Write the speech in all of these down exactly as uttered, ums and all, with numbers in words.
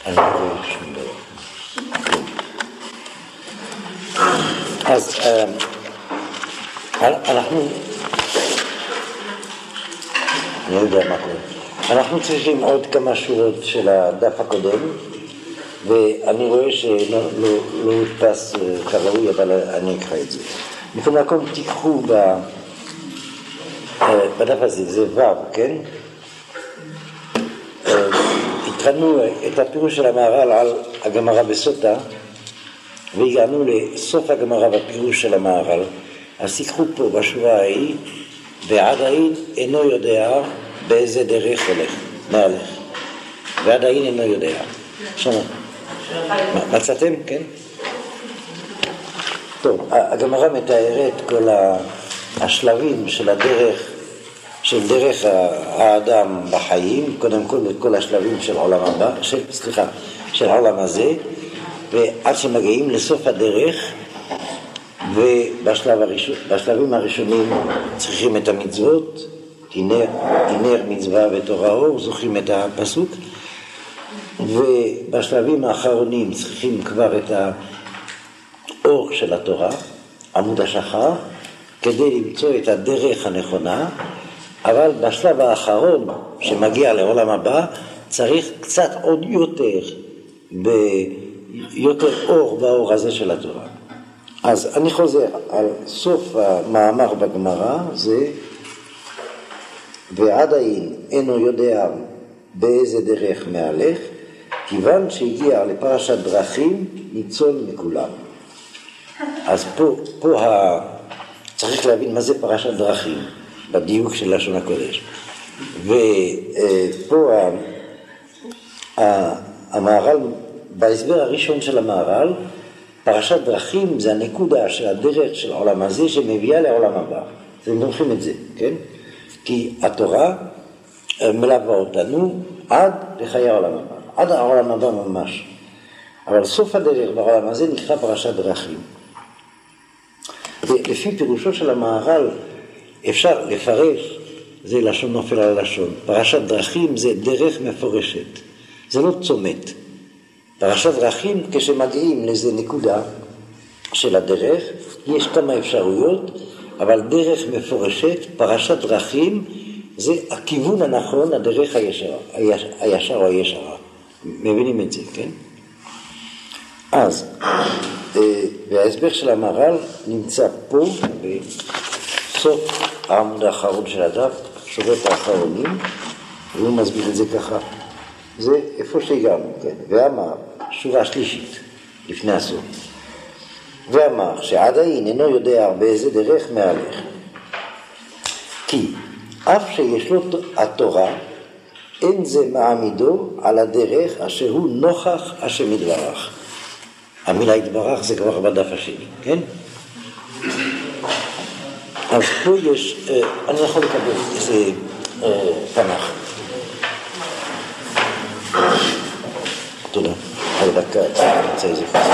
אני לא רואה שום דבר. אז אנחנו, אני יודע מה קורה. אנחנו צריכים עוד כמה שורות של הדף הקודם, ואני רואה שלא לא, לא הודפס כראוי, אבל אני אקרא את זה. מכל מקום תיקחו ב, בדף הזה, זה ו', כן? התחלנו את הפירוש של המהר"ל על הגמרא בסוטה, והגענו לסוף הגמרא בפירוש של המהר"ל. אז תיקחו פה בשורה ההיא, ועדיין אינו יודע באיזה דרך הולך, מהלך. ועדיין אינו יודע. שמה? מצאתם? כן? טוב, הגמרא מתארת כל השלבים של הדרך, של דרך האדם בחיים, קודם כל את כל השלבים של עולם הבא, של, סליחה, של העולם הזה, ועד שמגיעים לסוף הדרך, ובשלב הראשון, בשלבים הראשונים צריכים את המצוות, תנר, תנר מצווה ותורה אור, זוכרים את הפסוק, ובשלבים האחרונים צריכים כבר את האור של התורה, עמוד השחר, כדי למצוא את הדרך הנכונה, אבל בשלב האחרון שמגיע לעולם הבא צריך קצת עוד יותר, ביותר אור באור הזה של התורה. אז אני חוזר על סוף המאמר בגמרא, זה ועדיין אינו יודע באיזה דרך מהלך, כיוון שהגיע לפרשת דרכים ניצול מכולם. אז פה, פה ה... צריך להבין מה זה פרשת דרכים בדיוק של לשון הקודש. ופה המהר"ל, בהסבר הראשון של המהר"ל, פרשת דרכים זה הנקודה של הדרך של העולם הזה שמביאה לעולם הבא. אתם זוכרים את זה, כן? כי התורה מלווה אותנו עד לחיי העולם הבא, עד העולם הבא ממש. אבל סוף הדרך בעולם הזה נקרא פרשת דרכים. ולפי פירושו של המהר"ל אפשר לפרש, זה לשון נופל על לשון, פרשת דרכים זה דרך מפורשת, זה לא צומת. פרשת דרכים כשמגיעים לאיזה נקודה של הדרך, יש כמה אפשרויות, אבל דרך מפורשת, פרשת דרכים, זה הכיוון הנכון, הדרך הישר, הישר או הישרה. מבינים את זה, כן? אז, וההסבר של המהר"ל נמצא פה, בסוף העמוד האחרון של הדף, שורות האחרונים, והוא מסביר את זה ככה. זה איפה שהגענו, כן? ואמר, שורה שלישית, לפני הסוף. ואמר שעדיין אינו יודע באיזה דרך מהלך. כי אף שיש לו התורה, אין זה מעמידו על הדרך אשר הוא נוכח השם יתברך. המילה יתברך זה כבר בדף השני, כן? אז פה יש, אני יכול לקבל איזה תנ"ך. תודה. על דקה, נמצא איזה פסוק.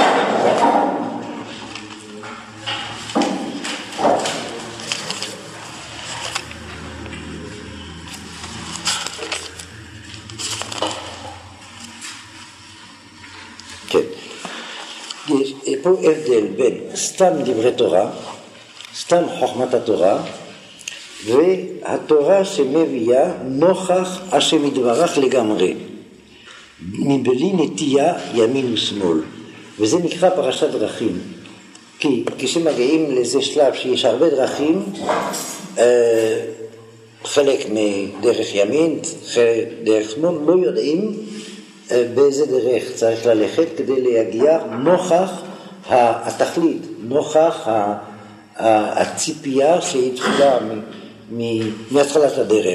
כן. יש פה הבדל בין סתם דברי תורה, סתם חוכמת התורה, והתורה שמביאה נוכח השם יתברך לגמרי. מבלי נטייה ימין ושמאל, וזה נקרא פרשת דרכים. כי כשמגיעים לזה שלב שיש הרבה דרכים, חלק מדרך ימין, חלק דרך שמאל, לא יודעים באיזה דרך צריך ללכת כדי להגיע נוכח התכלית, נוכח הציפייה שהתחילה מהתחלת הדרך.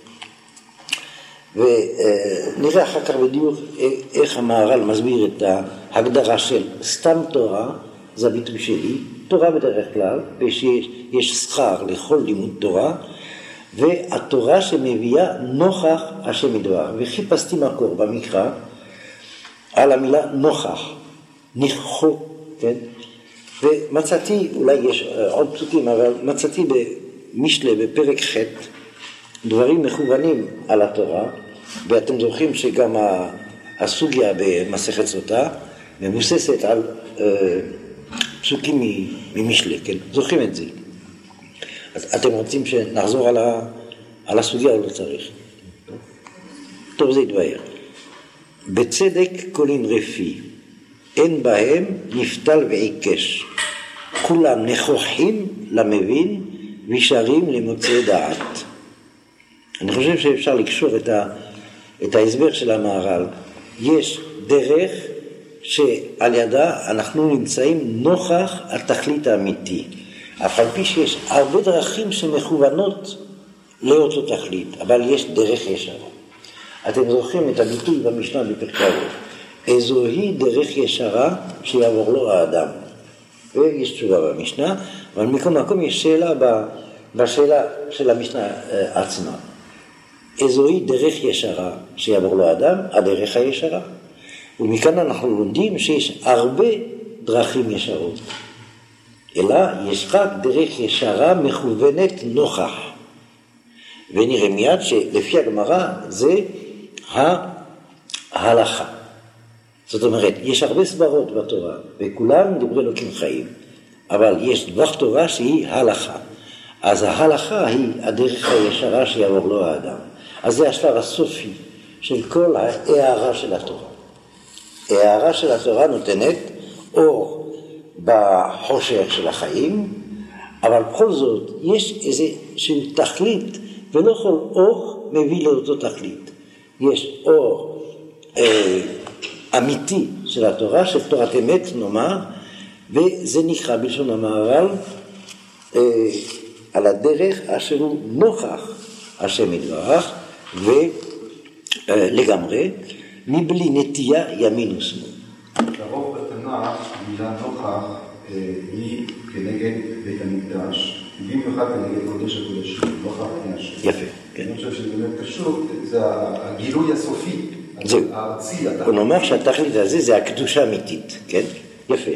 ונראה אחר כך בדיוק איך המהר"ל מסביר את ההגדרה של סתם תורה, זה הביטוי שלי, תורה בדרך כלל, ויש שכר לכל לימוד תורה, והתורה שמביאה נוכח השם יתברך. וחיפשתי מקור במקרא על המילה נוכח, נכחו, כן? ומצאתי, אולי יש עוד פסוקים, אבל מצאתי במשלי בפרק ח' דברים מכוונים על התורה, ואתם זוכרים שגם הסוגיה במסכת סוטה מבוססת על אה, פסוקים ממשלי, כן? זוכרים את זה. אז אתם רוצים שנחזור על, ה, על הסוגיה או לא צריך? טוב, זה יתבהר. בצדק קולין רפי, אין בהם נפתל ועיקש. כולם נכוחים למבין וישרים למוצאי דעת. אני חושב שאפשר לקשור את, ה, את ההסבר של המהר"ל. יש דרך שעל ידה אנחנו נמצאים נוכח התכלית האמיתי. אף על פי שיש הרבה דרכים שמכוונות לאותו תכלית, אבל יש דרך ישרה. אתם זוכרים את הביטוי במשנה בפרקי אבות. איזוהי דרך ישרה שיעבור לו האדם. ויש תשובה במשנה, אבל מכל מקום יש שאלה בשאלה של המשנה עצמה. איזוהי דרך ישרה שיעבור לו האדם, הדרך הישרה. ומכאן אנחנו לומדים שיש הרבה דרכים ישרות. אלא יש רק דרך ישרה מכוונת נוכח. ונראה מיד שלפי הגמרא זה ההלכה. זאת אומרת, יש הרבה סברות בתורה, וכולם דברי אלוקים חיים. אבל יש דבר תורה שהיא הלכה. אז ההלכה היא הדרך הישרה שיעבור לו האדם. אז זה השלב הסופי של כל ההערה של התורה. ההערה של התורה נותנת אור בחושך של החיים, אבל בכל זאת יש איזשהו תכלית, ולא כל אור מביא לאותו תכלית. יש אור אה, אמיתי של התורה, של תורת אמת נאמר, וזה נקרא בלשון המהר"ל אה, על הדרך אשר הוא נוכח השם יתברך, ולגמרי, מבלי נטייה ימין ושמאל. לרוב בתנ"ך המילה נוכח היא כנגד בית המקדש, במיוחד כנגד קודש הקודשים, נוכח פני השם. יפה, כן. אני חושב שזה באמת קשור, זה הגילוי הסופי, הארצי. הוא נאמר שהתכלית הזה זה הקדושה האמיתית, כן? יפה.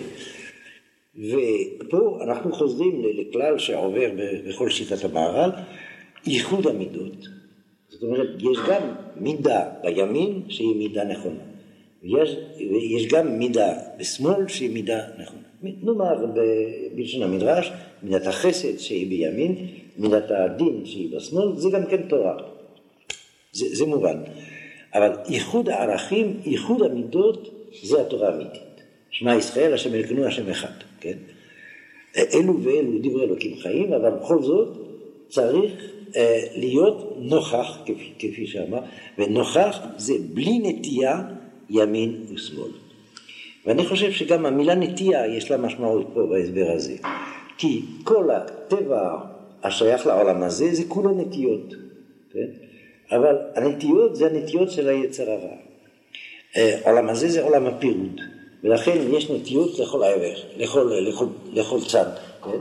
ופה אנחנו חוזרים לכלל שעובר בכל שיטת המהר"ל, ייחוד המידות. זאת אומרת, יש גם מידה בימין שהיא מידה נכונה. ויש, ויש גם מידה בשמאל שהיא מידה נכונה. נאמר בלשון המדרש, מידת החסד שהיא בימין, מידת הדין שהיא בשמאל, זה גם כן תורה. זה, זה מובן. אבל ייחוד הערכים, ייחוד המידות, זה התורה האמיתית. שמע ישראל, השם אלוקינו, השם אחד. כן? אלו ואלו דברי אלוקים חיים, אבל בכל זאת צריך להיות נוכח, כפי, כפי שאמר, ונוכח זה בלי נטייה ימין ושמאל. ואני חושב שגם המילה נטייה יש לה משמעות פה בהסבר הזה. כי כל הטבע השייך לעולם הזה זה כולו נטיות. כן? אבל הנטיות זה הנטיות של היצר הרע. העולם הזה זה עולם הפירוד. ולכן יש נטיות לכל העבר, לכל, לכל, לכל צד. כן?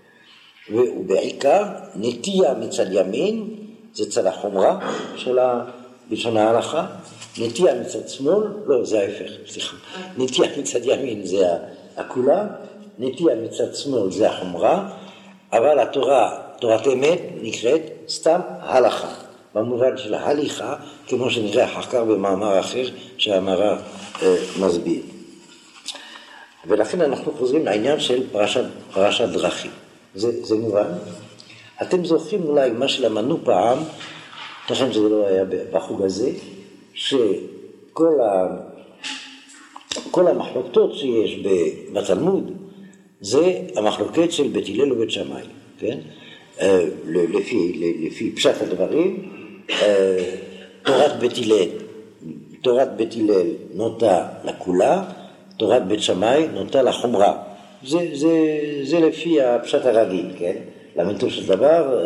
ובעיקר נטייה מצד ימין זה צד החומרה של בלשון ההלכה, נטייה מצד שמאל, לא, זה ההפך, סליחה. נטייה מצד ימין זה הכולה, נטייה מצד שמאל זה החומרה, אבל התורה, תורת אמת נקראת סתם הלכה, במובן של ההליכה, כמו שנראה אחר כך במאמר אחר שהמהר"ל אה, מסביר. ולכן אנחנו חוזרים לעניין של פרשת, פרשת דרכים. זה, זה מובן. אתם זוכרים אולי מה שלמדנו פעם, תכן שזה לא היה בחוג הזה, שכל ה, כל המחלוקות שיש בתלמוד, זה המחלוקת של בית הלל ובית שמאי, כן? לפי, לפי פשט הדברים, תורת בית הלל, תורת בית הלל נוטה לכולה, תורת בית שמאי נוטה לחומרה. זה, זה, זה לפי הפשט הרגיל, כן? לאמיתו של דבר,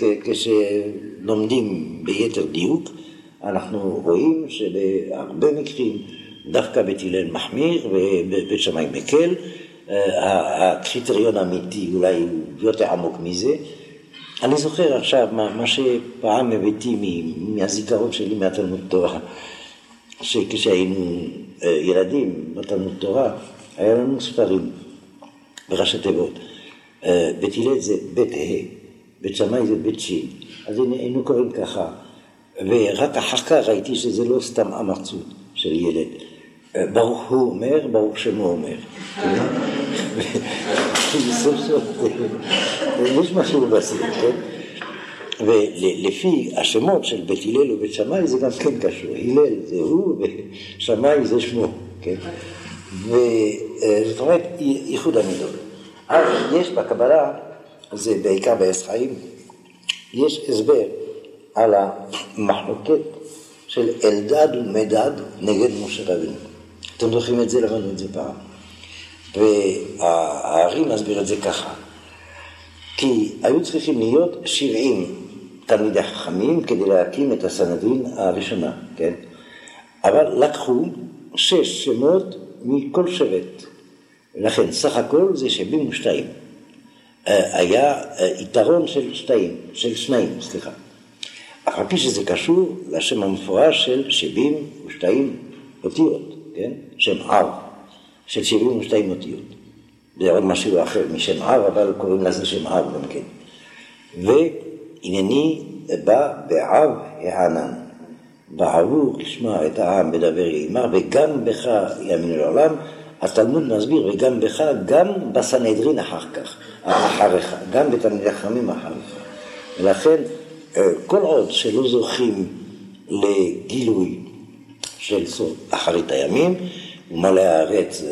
כשלומדים ביתר דיוק, אנחנו רואים שבהרבה מקרים דווקא בית הלל מחמיר ובית שמאי מקל. הקריטריון האמיתי אולי הוא יותר עמוק מזה. אני זוכר עכשיו מה, מה שפעם הבאתי מהזיכרון שלי מהתלמוד תורה, שכשהיינו ילדים בתלמוד תורה, היה לנו ספרים בראשי תיבות. בית הלל זה בית ה', בית שמאי זה בית ש', אז היינו קוראים ככה, ורק אחר כך ראיתי שזה לא סתם אמצות, של ילד. ברוך הוא אומר, ברוך שמו אומר. סוף סוף, יש משהו בסדר, כן? ולפי השמות של בית הלל ובית שמאי זה גם כן קשור. הלל זה הוא ושמאי זה שמו, כן? וזאת אומרת, ייחוד המידות. אז יש בקבלה, זה בעיקר בעץ חיים, יש הסבר על המחלוקת של אלדד ומדד נגד משה רבינו. אתם זוכרים את זה, למדנו את זה פעם. והארי מסביר את זה ככה. כי היו צריכים להיות שבעים תלמידי חכמים כדי להקים את הסנהדרין הראשונה, כן? אבל לקחו שש שמות מכל שבט. ולכן סך הכל זה שבעים ושתיים. היה יתרון של שתיים, של שניים, סליחה. אף על פי שזה קשור לשם המפורש של שבעים ושתיים אותיות, כן? שם אב, של שבעים ושתיים אותיות. זה עוד משהו אחר משם אב, אבל קוראים לזה שם אב גם כן. והנני בא באב הענן. בעבור לשמוע את העם בדבר יאמר, וגם בך יאמינו לעולם. התלמוד מסביר, וגם בך, גם בסנהדרין אחר כך, אחריך, גם בתלמידי חכמים אחריך. ולכן, כל עוד שלא זוכים לגילוי של סוף אחרית הימים, ומלא הארץ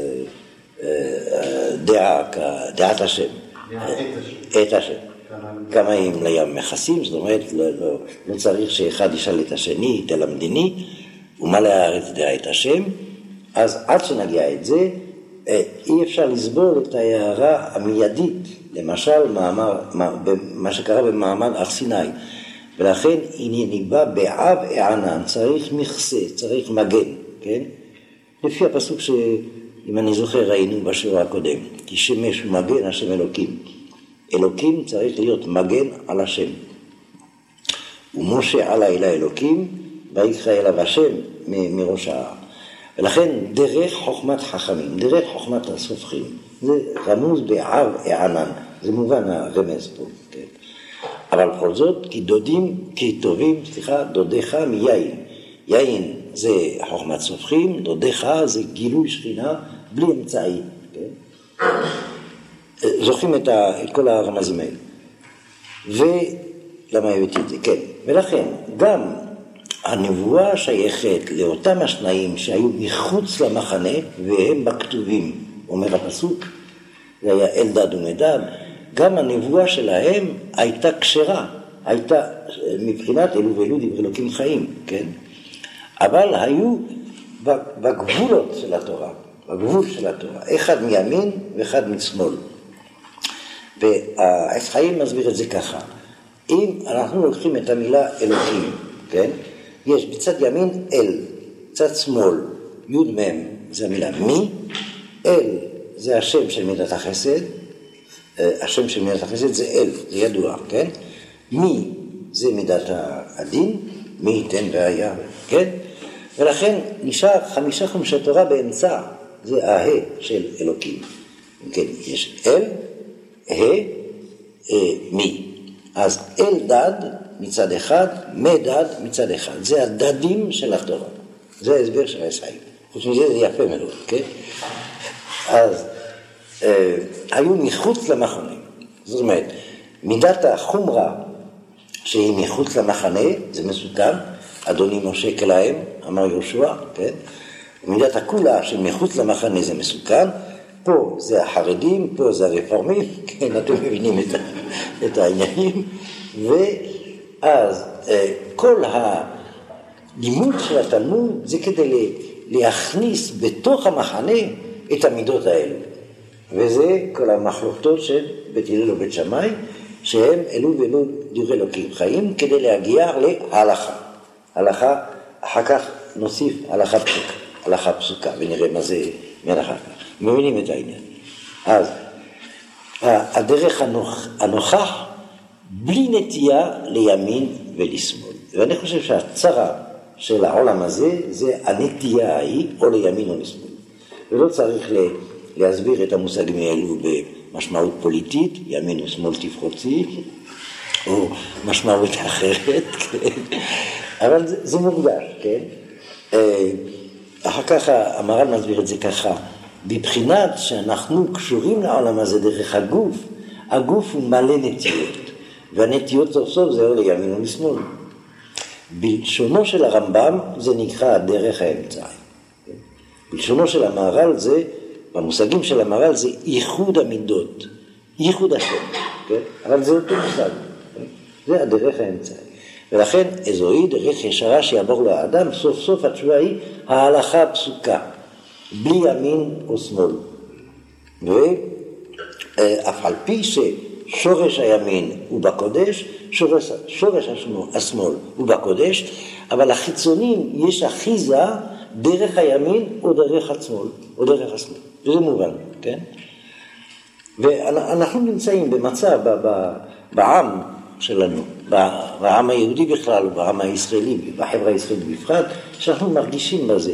דעה, דעת השם, את השם. כמה אם לים מכסים, זאת אומרת, לא, לא, לא צריך שאחד ישאל את השני, תלמדני, ומלא הארץ דעה את השם, אז עד שנגיע את זה, אי אפשר לסבול את ההערה המיידית, למשל, מאמר, מה שקרה במעמד הר סיני, ולכן הנני בא באב הענן, צריך מכסה, צריך מגן, כן? לפי הפסוק שאם אני זוכר ראינו בשיעור הקודם, כי שמש ומגן השם אלוקים. אלוקים צריך להיות מגן על השם. ומשה עלה אל האלוקים, ויקרא אליו השם מראש ההר. ולכן דרך חוכמת חכמים, דרך חוכמת הסופכים, זה רמוז באב הענן, זה מובן הרמז פה, כן? אבל בכל זאת, כי דודים, כי טובים, סליחה, דודיך מיין. יין זה חוכמת סופכים, דודיך זה גילוי שכינה בלי אמצעי, כן? זוכרים את, ה, את כל הרמזים האלה. ולמה הבאתי את זה? כן. ולכן, גם הנבואה שייכת לאותם השניים שהיו מחוץ למחנה, והם בכתובים, אומר הפסוק, זה היה אלדד ומדד, גם הנבואה שלהם הייתה כשרה, הייתה מבחינת אלו ואלו דברי אלוקים חיים, כן? אבל היו בגבולות של התורה, בגבול של התורה, אחד מימין ואחד משמאל. והעץ חיים מסביר את זה ככה, אם אנחנו לוקחים את המילה אלוקים, כן? יש בצד ימין אל, בצד שמאל, י' מ' זה המילה מי, אל זה השם של מידת החסד, השם של מידת החסד זה אל, זה ידוע, כן? מי זה מידת הדין, מי ייתן והיה, כן? ולכן נשאר חמישה חומשי תורה באמצע, זה הה של אלוקים. כן, יש אל, ה, מי. אז אל דד מצד אחד, מדד מצד אחד. זה הדדים של התורה. זה ההסבר של הישאי. חוץ מזה זה יפה מאוד, כן? אז אה, היו מחוץ למחנה. זאת אומרת, מידת החומרה שהיא מחוץ למחנה, זה מסוכן, אדוני משה כלהם, אמר יהושע, כן? ומידת הכולה שמחוץ למחנה זה מסוכן, פה זה החרדים, פה זה הרפורמים, כן, אתם מבינים את, את העניינים, ואז כל הלימוד של התלמוד זה כדי להכניס בתוך המחנה את המידות האלו, וזה כל המחלוקתות של בית הלל ובית שמאי, שהם אלו ואלו דברי אלוקים חיים, כדי להגיע להלכה. הלכה, אחר כך נוסיף הלכה פסוקה, הלכה פסוקה, ונראה מה זה מיד אחר כך. מבינים את העניין. אז הדרך הנוכ, הנוכח, בלי נטייה לימין ולשמאל. ואני חושב שהצרה של העולם הזה, זה הנטייה ההיא, או לימין או לשמאל. ולא צריך להסביר את המושגים האלו במשמעות פוליטית, ימין ושמאל תפרוצי, או משמעות אחרת, כן? אבל זה, זה מורגש, כן? אחר כך המהר"ל מסביר את זה ככה, בבחינת שאנחנו קשורים לעולם הזה דרך הגוף, הגוף הוא מלא נטיות, והנטיות סוף סוף זה או לימין או לשמאל. בלשונו של הרמב"ם זה נקרא דרך האמצעי. בלשונו של המהר"ל זה, במושגים של המהר"ל זה ייחוד המידות, ייחוד השם, כן? אבל זה אותו מושג, זה הדרך האמצעי. ולכן איזוהי דרך ישרה שיעבור לאדם, סוף סוף התשובה היא ההלכה הפסוקה, בלי ימין או שמאל. ואף על פי ששורש הימין הוא בקודש, שורש, שורש השמאל הוא בקודש, אבל החיצונים יש אחיזה דרך הימין או דרך השמאל, או דרך השמאל. וזה מובן, כן? ואנחנו נמצאים במצב בעם שלנו, בעם היהודי בכלל, בעם הישראלי, בחברה הישראלית בפרט, שאנחנו מרגישים בזה,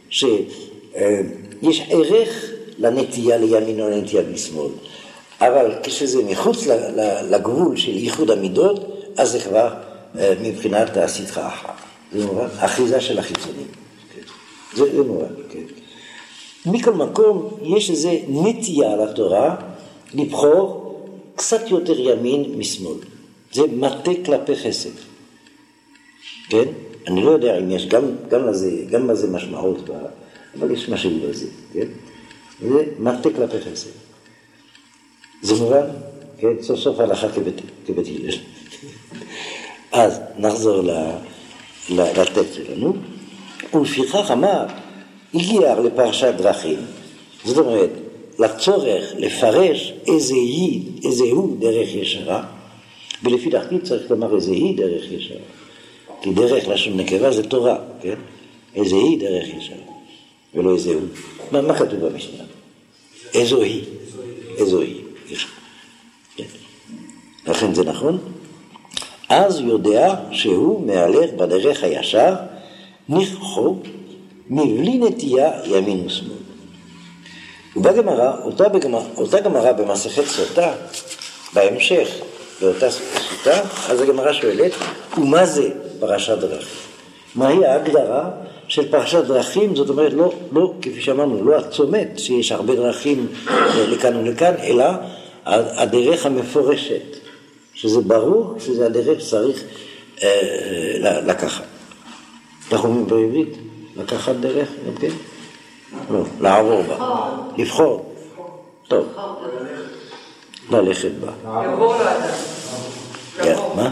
שיש ערך לנטייה לימין או לנטייה לשמאל, אבל כשזה מחוץ לגבול של ייחוד המידות, אז זה כבר מבחינת הסדרה אחת. זה מובן, אחיזה של החיצונים. זה, זה מובן, כן. מכל מקום, יש איזו נטייה לתורה לבחור קצת יותר ימין משמאל. זה מטה כלפי חסד. כן? אני לא יודע אם יש גם, גם לזה, גם לזה משמעות, אבל יש משהו בזה, כן? זה מטה כלפי חסד. זה מובן? כן? סוף סוף הלכה כבית, כבית הלל. אז נחזור לטקסט שלנו. ולפיכך אמר, הגיע לפרשת דרכים, זאת אומרת, לצורך לפרש איזה היא, איזה הוא דרך ישרה, ולפי דעתי צריך לומר איזה היא דרך ישרה, כי דרך לשון נקבה זה תורה, כן? איזה היא דרך ישרה, ולא איזה הוא. מה, מה כתוב במשנה? איזו היא, איזו היא, כן. לכן זה נכון. אז יודע שהוא מהלך בדרך הישר, נכחו מבלי נטייה ימין ושמאל. ובגמרא, אותה, בגמרא, אותה גמרא במסכת סוטה, בהמשך באותה סוטה, אז הגמרא שואלת, ומה זה פרשת דרכים? מהי ההגדרה של פרשת דרכים? זאת אומרת, לא, לא כפי שאמרנו, לא הצומת שיש הרבה דרכים לכאן ולכאן, אלא הדרך המפורשת, שזה ברור שזה הדרך שצריך אה, לקחת. אנחנו אומרים בעברית, לקחת דרך, אוקיי? לא, לעבור בה, לבחור. טוב, ללכת בה. לעבור לאדם. כן, מה?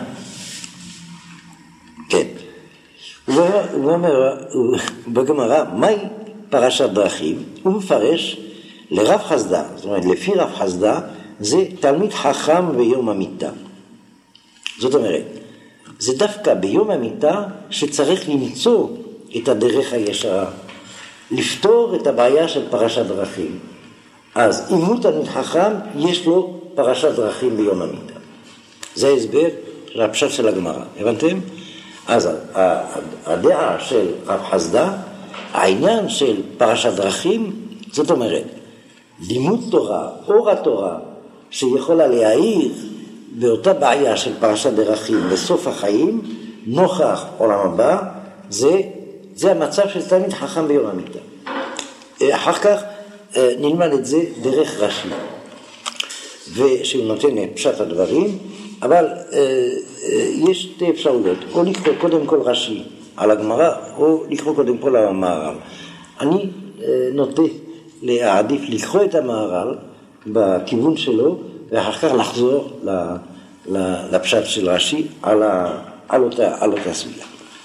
כן. הוא אומר, בגמרא, מהי פרשת דרכים? הוא מפרש לרב חסדה, זאת אומרת, לפי רב חסדה, זה תלמיד חכם ביום המיטה. זאת אומרת, זה דווקא ביום המיטה שצריך למצוא את הדרך הישרה, לפתור את הבעיה של פרשת דרכים. אז אם הוא תלמיד חכם, יש לו פרשת דרכים ביום המיטה. זה הסבר של הפשט של הגמרא, הבנתם? אז הדעה של רב חסדה, העניין של פרשת דרכים, זאת אומרת, לימוד תורה, אור התורה, שיכולה להאיר באותה בעיה של פרשת דרכים בסוף החיים, נוכח עולם הבא, זה, זה המצב של תלמיד חכם ביום המיטה. אחר כך נלמד את זה דרך רש"י, ושהוא נותן את פשט הדברים, אבל יש שתי אפשרויות, או לקרוא קודם כל רש"י על הגמרא, או לקרוא קודם כל על המהר"ל. אני נוטה להעדיף לקרוא את המהר"ל בכיוון שלו, ואחר כך לחזור לפשט של רש"י על, על אותה, על אותה סוגיה.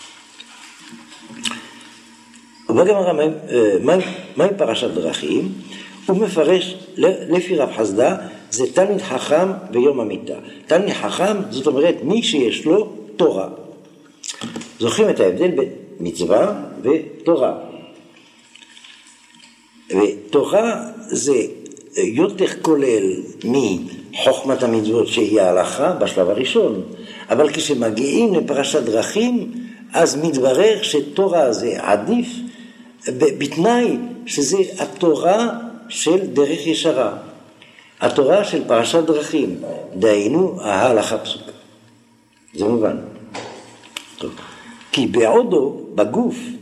ובגמרא, מהי פרשת דרכים? הוא מפרש לפי רב חסדה, זה תלמיד חכם ביום המיטה. תלמיד חכם, זאת אומרת, מי שיש לו תורה. זוכרים את ההבדל בין מצווה ותורה. ותורה זה יותר כולל מחוכמת המצוות שהיא ההלכה בשלב הראשון, אבל כשמגיעים לפרשת דרכים, אז מתברר שתורה זה עדיף בתנאי שזה התורה של דרך ישרה, התורה של פרשת דרכים, דהיינו ההלכה פסוקה. זה מובן. טוב. כי בעודו, בגוף,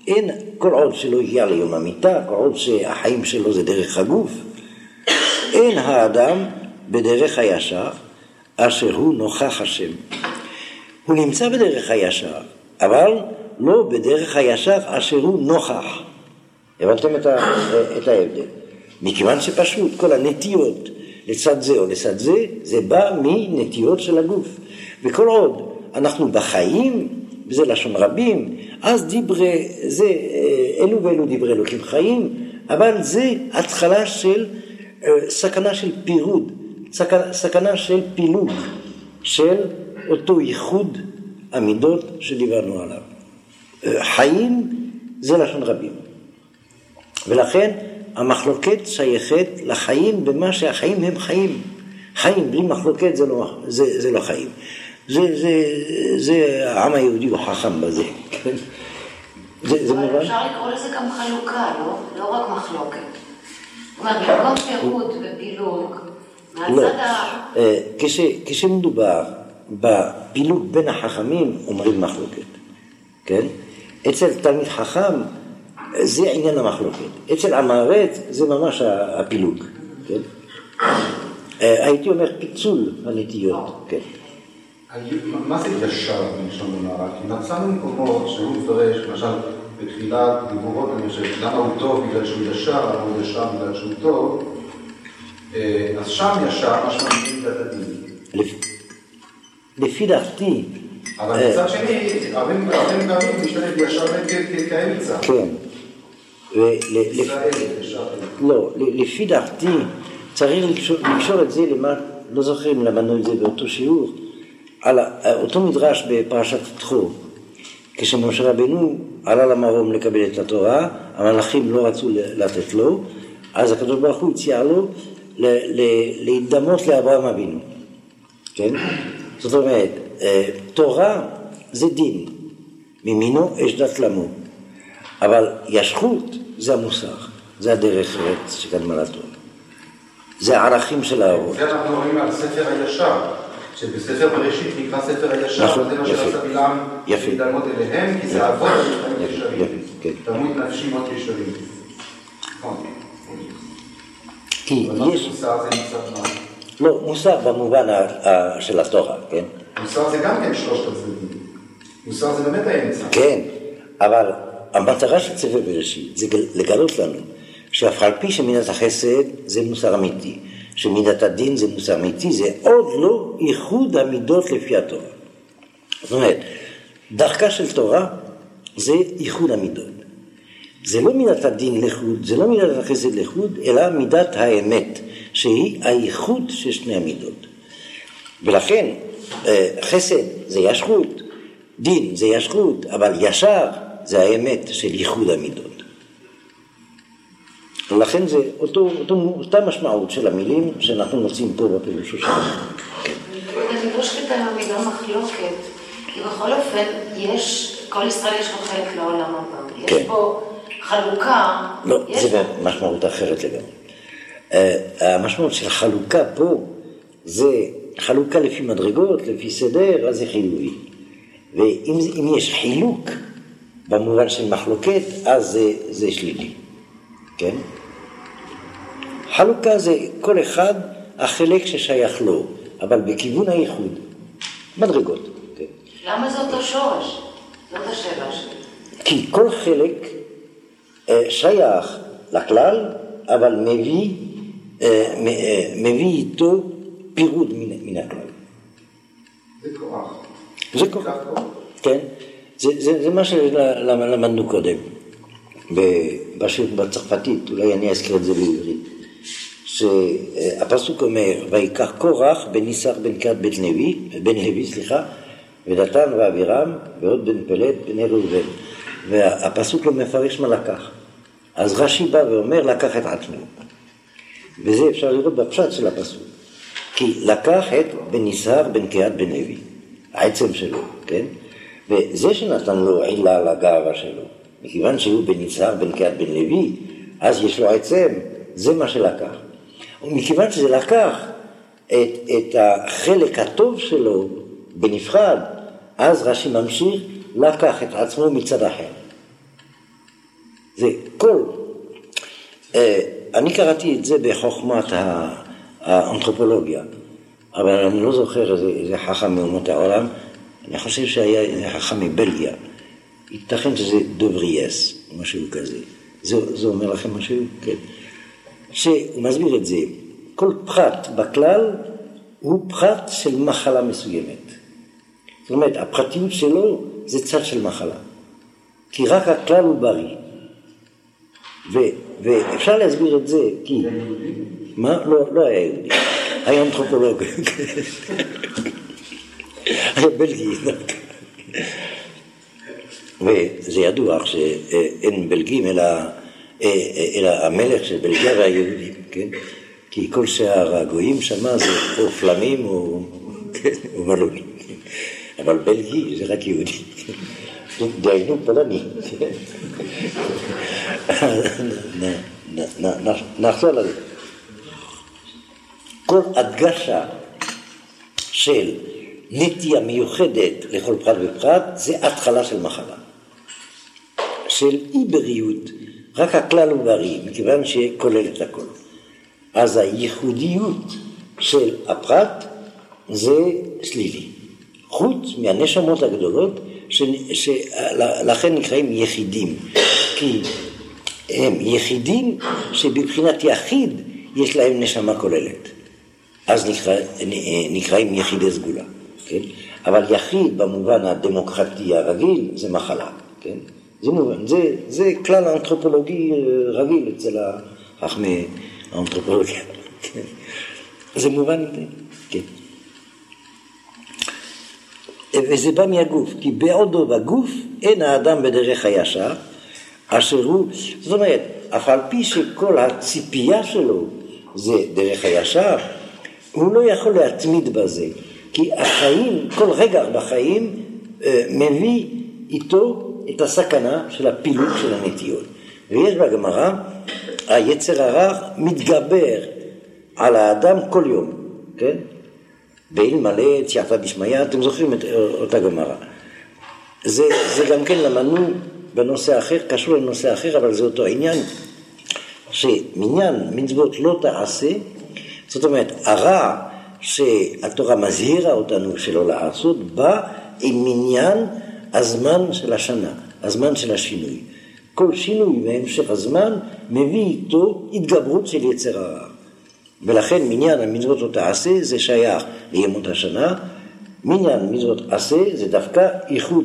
אין, כל עוד שלא הגיע ליום המיטה, כל עוד שהחיים שלו זה דרך הגוף, אין האדם בדרך הישר אשר הוא נוכח השם. הוא נמצא בדרך הישר, אבל לא בדרך הישר אשר הוא נוכח. הבנתם את, ה, את ההבדל? מכיוון שפשוט כל הנטיות לצד זה או לצד זה, זה בא מנטיות של הגוף. וכל עוד אנחנו בחיים, וזה לשון רבים, אז דברי, זה, אלו ואלו דברי אלוקים חיים, אבל זה התחלה של סכנה של פירוד, סכנה, סכנה של פילוג, של אותו ייחוד המידות שדיברנו עליו. חיים זה לשון רבים. ולכן המחלוקת שייכת לחיים במה שהחיים הם חיים. חיים בלי מחלוקת זה לא, זה, זה לא חיים. זה, זה, זה, העם היהודי הוא חכם בזה. זה, זה מובן? אפשר לקרוא לזה גם חלוקה, לא? לא רק מחלוקת. זאת אומרת, במקום פירוט ופילוג, לא. מהצד ה... כש, כשמדובר בפילוג בין החכמים, אומרים מחלוקת. כן? אצל תלמיד חכם, זה עניין המחלוקת. אצל המערכת, זה ממש הפילוג. כן? הייתי אומר פיצול הנטיות. כן. מה זה ישר בלשון במערה? כי מצאנו מקומות שהוא מפרש, למשל בתחילת דיבורות, אני חושב, למה הוא טוב בגלל שהוא ישר, למה הוא ישר בגלל שהוא טוב, אז שם ישר משמע מידת הדין. לפי דעתי... אבל מצד שני, הרבה פעמים משתלב ישר כאמצע. כן. לא, לפי דעתי צריך לקשור את זה למה, לא זוכר אם למדנו את זה באותו שיעור, על אותו מדרש בפרשת יתרו, כשמשה רבנו עלה למרום לקבל את התורה, המלאכים לא רצו לתת לו, אז הקדוש ברוך הוא הציע לו להידמות לאברהם אבינו. כן? זאת אומרת, תורה זה דין, ממינו אש דת למו, אבל ישרות זה המוסר, זה הדרך ארץ שקדמה לתורה. זה הערכים של האור. זה אנחנו רואים על ספר הישר, שבספר בראשית נקרא ספר הישר, זה מה שעשה בלעם להידמות אליהם, כי זה אבות המתאים ישרים. תמות נפשי מות ישרים. כי יש... מוסר זה מוסר מה? לא, מוסר במובן של התורה, כן? מוסר זה גם כן שלושת הצדדים. מוסר זה באמת האמצע. כן, אבל המטרה של ספר בראשית זה לגלות לנו שאף על פי שמידת החסד זה מוסר אמיתי, שמידת הדין זה מוסר אמיתי, זה עוד לא ייחוד המידות לפי התורה. זאת אומרת, דרכה של תורה זה ייחוד המידות. זה לא מידת הדין לחוד, זה לא מידת החסד לחוד, אלא מידת האמת, שהיא הייחוד של שני המידות. ולכן, חסד זה ישרות, דין זה ישרות, אבל ישר זה האמת של ייחוד המידות. ולכן זה אותו, אותו, אותה משמעות של המילים שאנחנו מוצאים פה בפירוש שלנו. אני לא שקטה עם המילה מחלוקת, כי בכל אופן יש, כל ישראל יש לו חלק לעולם הבא. יש פה חלוקה. לא, זה משמעות אחרת לגמרי. המשמעות של חלוקה פה זה חלוקה לפי מדרגות, לפי סדר, אז זה חיובי. ואם יש חילוק במובן של מחלוקת, אז זה, זה שלילי. כן? חלוקה זה כל אחד החלק ששייך לו, אבל בכיוון הייחוד. מדרגות. כן. למה זה אותו שורש? זאת השאלה שלי. כי כל חלק שייך לכלל, אבל מביא, מביא איתו פירוד מן, מן הכלל. זה כוח. זה כוח. כן. זה, זה, זה מה שלמדנו קודם. בשיר בצרפתית, אולי אני אזכיר את זה בעברית. שהפסוק אומר, ויקח קורח בן ניסח בן קהת בן לוי, בן לוי, סליחה, ודתן ואבירם, ועוד בן פלט, בן ראובן. והפסוק לא מפרש מה לקח. אז רש"י בא ואומר, לקח את עצמו. וזה אפשר לראות בפשט של הפסוק. כי לקח את בן ניסח בן קהת בן לוי, העצם שלו, כן? וזה שנתן לו עילה על הגאווה שלו, מכיוון שהוא בן ניסח בן קהת בן לוי, אז יש לו עצם, זה מה שלקח. ומכיוון שזה לקח את, את החלק הטוב שלו בנפרד, אז רש"י ממשיך לקח את עצמו מצד אחר. זה כל, אני קראתי את זה בחוכמת האנתרופולוגיה, אבל אני לא זוכר איזה, איזה חכם מאומות העולם, אני חושב שהיה איזה חכם מבלגיה, ייתכן שזה דובריאס, משהו כזה. זה, זה אומר לכם משהו? כן. שהוא מסביר את זה, כל פרט בכלל הוא פרט של מחלה מסוימת. זאת אומרת, הפרטיות שלו זה צד של מחלה. כי רק הכלל הוא בריא. ו, ואפשר להסביר את זה, כי... מה? לא, לא היה יהודי. היה אנתרופולוג. היה בלגי. וזה ידוע שאין בלגים אלא, אלא המלך של בלגיה והיהודים, כן? כי כל שאר הגויים שמה זה או פלמים או, או מלונים. אבל בלגי זה רק יהודי. דיינו פולני. נחזור לזה. כל הדגשה של נטייה מיוחדת לכל פרט ופרט זה התחלה של מחלה. של אי בריות, רק הכלל הוא בריא, מכיוון שכולל את הכל. אז הייחודיות של הפרט זה שלילי. חוץ מהנשמות הגדולות, שלכן נקראים יחידים. כי הם יחידים שבבחינת יחיד יש להם נשמה כוללת. אז נקרא, נקראים יחידי סגולה. כן? אבל יחיד במובן הדמוקרטי הרגיל זה מחלה. כן? זה מובן, זה, זה כלל האנתרופולוגי רגיל אצל החכמי האנתרופולוגיה. כן? זה מובן, כן. וזה בא מהגוף, כי בעודו בגוף אין האדם בדרך הישר, אשר הוא, זאת אומרת, אף על פי שכל הציפייה שלו זה דרך הישר, הוא לא יכול להתמיד בזה, כי החיים, כל רגע בחיים מביא איתו את הסכנה של הפילוג של הנטיות. ויש בגמרא, היצר הרע מתגבר על האדם כל יום, כן? באלמלא סייעתא דשמיא, אתם זוכרים את אותה גמרא. זה, זה גם כן למדנו בנושא אחר, קשור לנושא אחר, אבל זה אותו עניין, שמניין מצוות לא תעשה, זאת אומרת, הרע שהתורה מזהירה אותנו שלא לעשות, בא עם מניין הזמן של השנה, הזמן של השינוי. כל שינוי בהמשך הזמן מביא איתו התגברות של יצר הרע. ולכן מניין המצוות לא תעשה זה שייך לימות השנה, מניין מצוות עשה זה דווקא ייחוד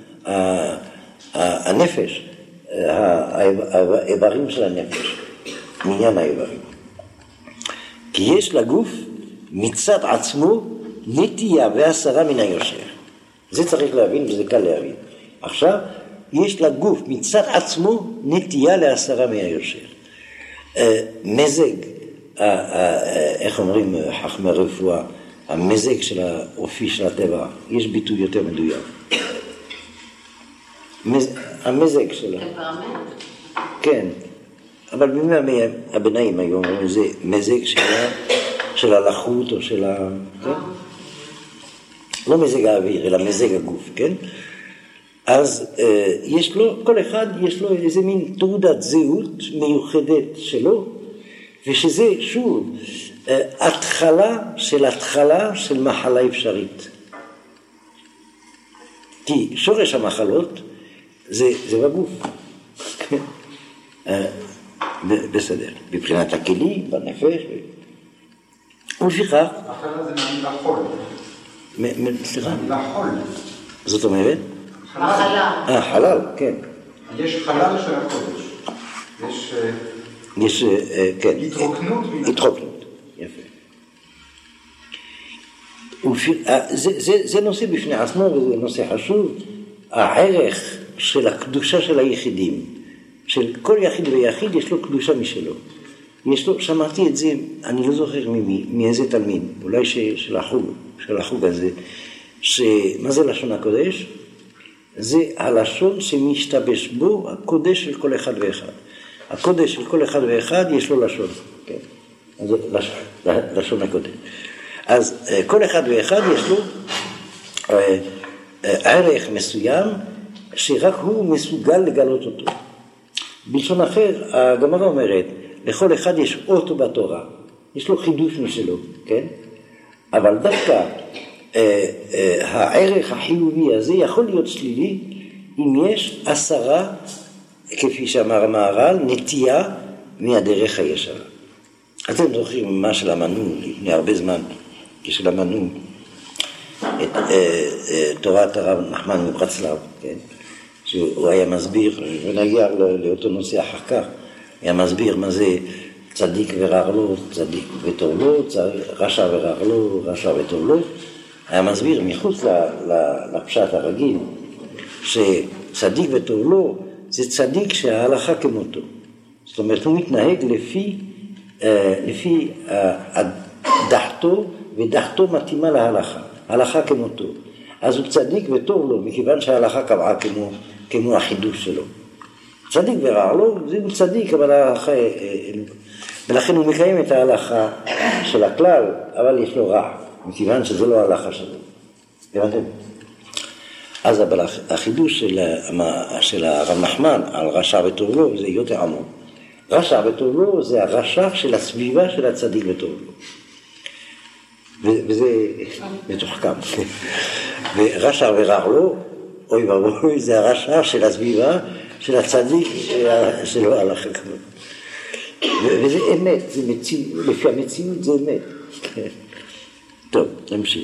הנפש, האיברים של הנפש, מניין האיברים. כי יש לגוף מצד עצמו נטייה והסרה מן היושר. זה צריך להבין וזה קל להבין. עכשיו, יש לגוף מצד עצמו נטייה להסרה מן היושר. מזג, איך אומרים חכמי רפואה, המזג של האופי של הטבע, יש ביטוי יותר מדויק. המזג של... טמפרמנט? כן, אבל בימי הביניים היום זה מזג של הלחות או של ה... לא מזג האוויר, אלא מזג הגוף, כן? אז יש לו, כל אחד יש לו איזה מין תעודת זהות מיוחדת שלו, ושזה שוב התחלה של התחלה של מחלה אפשרית. כי שורש המחלות זה, זה בגוף. בסדר, בבחינת הכלי, בנפש. ולפיכך... החלה זה מהמילה חול. סליחה? מהמילה חול. זאת אומרת? מחלה. אה, חלל, כן. יש חלל של הקודש. יש... יש, כן. התרוקנות. התרוקנות, יפה. זה, זה, זה נושא בפני עצמו וזה נושא חשוב. הערך של הקדושה של היחידים, של כל יחיד ויחיד יש לו קדושה משלו. יש לו, שמעתי את זה, אני לא זוכר ממי, מאיזה תלמיד, אולי ש, של החוג, של החוג הזה, שמה זה לשון הקודש? זה הלשון שמשתבש בו הקודש של כל אחד ואחד. הקודש של כל אחד ואחד יש לו לשון, כן? אז לשון, לשון הקודש. אז כל אחד ואחד יש לו ערך מסוים שרק הוא מסוגל לגלות אותו. בלשון אחר, הגמרא אומרת, לכל אחד יש אות בתורה, יש לו חידוש משלו, כן? אבל דווקא אה, אה, הערך החיובי הזה יכול להיות שלילי, אם יש עשרה, כפי שאמר המהר"ל, נטייה מהדרך הישרה. אתם זוכרים מה שלמדנו לפני הרבה זמן, כשלמדנו את אה, אה, תורת הרב נחמן מברסלב, כן? שהוא היה מסביר, ונגיע לאותו נושא אחר כך, היה מסביר מה זה צדיק ורע לו, צדיק וטוב לו, רשע ורע לו, רשע וטוב לו. היה מסביר מחוץ לפשט הרגיל, שצדיק וטוב לו זה צדיק שההלכה כמותו. זאת אומרת, הוא מתנהג לפי, לפי דעתו, ודעתו מתאימה להלכה, ההלכה כמותו. אז הוא צדיק וטוב לו, מכיוון שההלכה קבעה כמו, כמו החידוש שלו. צדיק ורע לו, זה הוא צדיק, אבל ההלכה, ולכן הוא מקיים את ההלכה של הכלל, אבל יש לו רע, מכיוון שזה לא ההלכה שלו. הבנתם? אז אבל החידוש של, של הרב נחמן על רשע וטוב לו, זה יותר עמוק. רשע וטוב לו זה הרשע של הסביבה של הצדיק וטוב לו. וזה מתוחכם. ורשע ורע לו, אוי ואבוי, זה הרשע של הסביבה של הצדיק שלו הלכה כמובן. וזה אמת, זה מציאות, לפי המציאות זה אמת. טוב, נמשיך.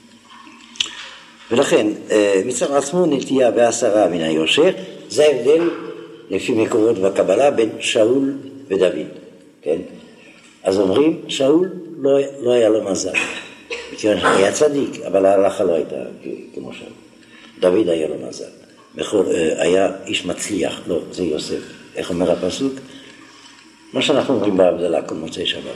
ולכן, מצד עצמו נטייה בעשרה מן היושר, זה ההבדל לפי מקורות בקבלה בין שאול ודוד. כן? אז אומרים, שאול לא, לא היה לו מזל. מכיוון שהיה צדיק, אבל ההלכה לא הייתה כמו שאול. דוד היה לו מזל. בכל, היה איש מצליח, לא, זה יוסף. איך אומר הפסוק? מה שאנחנו אומרים בהבדלה כל מוצאי שבת.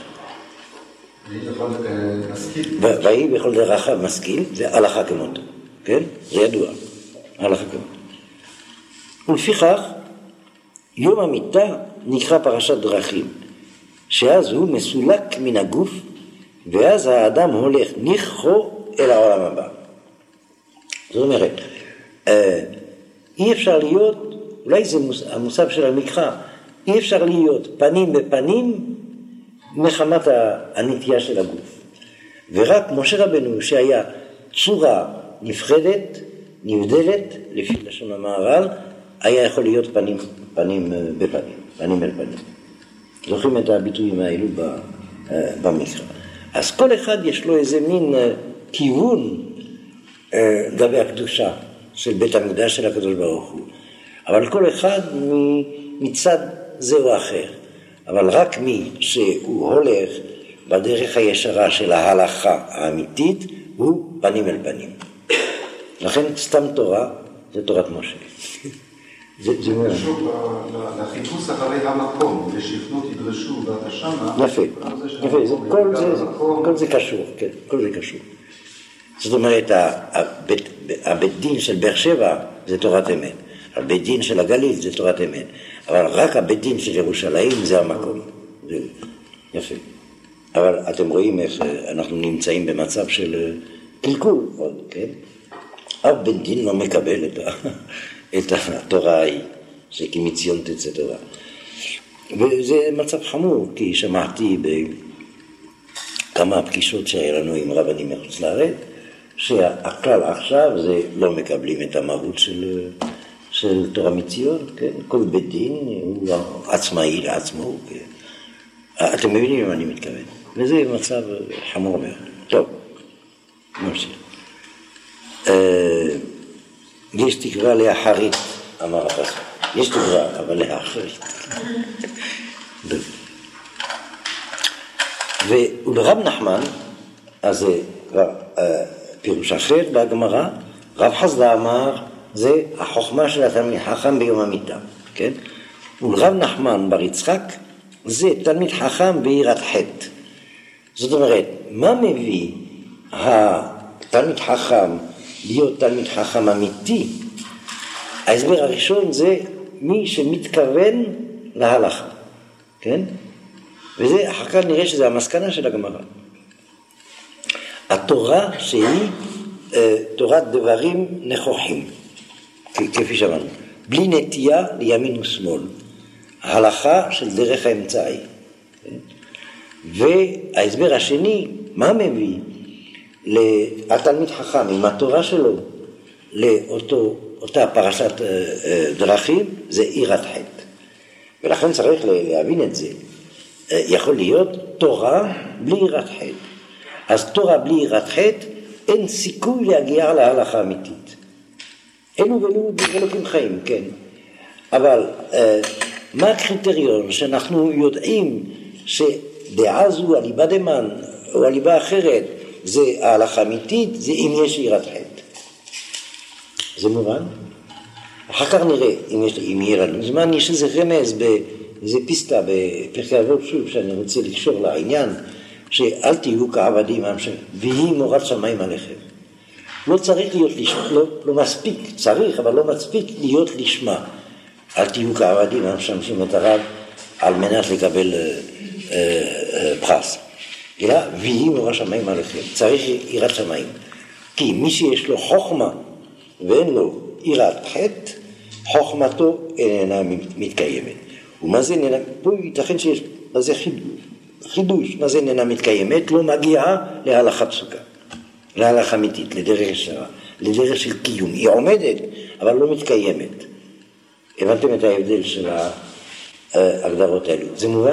ויהי בכל דרכיו משכיל, זה הלכה כמותו. כן? זה ידוע. הלכה כמותו. ולפיכך, יום המיטה נקרא פרשת דרכים, שאז הוא מסולק מן הגוף, ואז האדם הולך נכחו אל העולם הבא. זאת אומרת, אי אפשר להיות, אולי זה המושג של המקרא, אי אפשר להיות פנים בפנים מחמת הנטייה של הגוף. ורק משה רבנו שהיה צורה נפחדת, נבדלת, לפי לשון המהר"ל, היה יכול להיות פנים, פנים בפנים, פנים אל פנים. זוכרים את הביטויים האלו במקרא. אז כל אחד יש לו איזה מין כיוון לגבי הקדושה של בית המקדש של הקדוש ברוך הוא. אבל כל אחד מצד זה או אחר. אבל רק מי שהוא הולך בדרך הישרה של ההלכה האמיתית, הוא פנים אל פנים. לכן סתם תורה זה תורת משה. זה קשור לחיפוש אחרי המקום, ושכנות ידרשו ואתה שמה. יפה, יפה, כל זה קשור, כן, כל זה קשור. זאת אומרת, הבית דין של באר שבע זה תורת אמת, הבית דין של הגליל זה תורת אמת, אבל רק הבית דין של ירושלים זה המקום. יפה. אבל אתם רואים איך אנחנו נמצאים במצב של קלקול, כן? אף בית דין לא מקבל את ה... את התורה ההיא, שכי מציון תצא תורה. וזה מצב חמור, כי שמעתי בכמה פגישות שהיה לנו עם רבנים מחוץ לארץ, שהכלל עכשיו זה לא מקבלים את המהות של, של תורה מציון, כן? כל בית דין הוא עצמאי לעצמו. כן? אתם מבינים מה אני מתכוון. וזה מצב חמור מאוד. טוב, נמשיך. יש תקווה לאחרית, אמר הפסוק. יש תקווה, אבל לאחרית. ולרב נחמן, אז זה פירוש אחר בהגמרא, רב חסדא אמר, זה החוכמה של התלמיד חכם ביום המיטה, כן? ולרב נחמן בר יצחק, זה תלמיד חכם ביראת חטא. זאת אומרת, מה מביא התלמיד חכם להיות תלמיד חכם אמיתי? ההסבר הראשון זה מי שמתכוון להלכה, כן? וזה אחר כך נראה שזה המסקנה של הגמרא. התורה שהיא אה, תורת דברים נכוחים, כפי שאמרנו, בלי נטייה לימין ושמאל. ההלכה של דרך האמצעי. וההסבר השני, מה מביא לתלמיד חכם עם התורה שלו לאותה פרשת דרכים, זה יראת חטא. ולכן צריך להבין את זה. יכול להיות תורה בלי יראת חטא. אז תורה בלי יראת חטא, אין סיכוי להגיע להלכה אמיתית. אלו ולו אלוקים חיים, כן. אבל מה הקריטריון שאנחנו יודעים שדעה זו, הליבה דמן או הליבה אחרת, זה ההלכה אמיתית, זה אם יש יראת חטא. זה מובן? אחר כך נראה אם, יש, אם יהיה לנו זמן, יש איזה רמז, באיזה פיסטה בפרקי אבות שוב שאני רוצה לקשור לעניין, שאל תהיו כעבדים, והיא מורת שמיים עליכם. לא צריך להיות לשמה, לא, לא מספיק, צריך, אבל לא מספיק להיות לשמה. אל תהיו כעבדים, המשמשים את הרב, על מנת לקבל אה, אה, פרס. אלא, והיא מורת שמיים עליכם. צריך יראת שמיים. כי מי שיש לו חוכמה, ואין לו יראת חטא, חוכמתו איננה מתקיימת. ומה זה איננה, פה ייתכן שיש, מה זה חידוש, חידוש, מה זה איננה מתקיימת, לא מגיעה להלכה פסוקה, להלכה אמיתית, לדרך ישרה, לדרך של קיום. היא עומדת, אבל לא מתקיימת. הבנתם את ההבדל של ההגדרות האלו. זה מובן?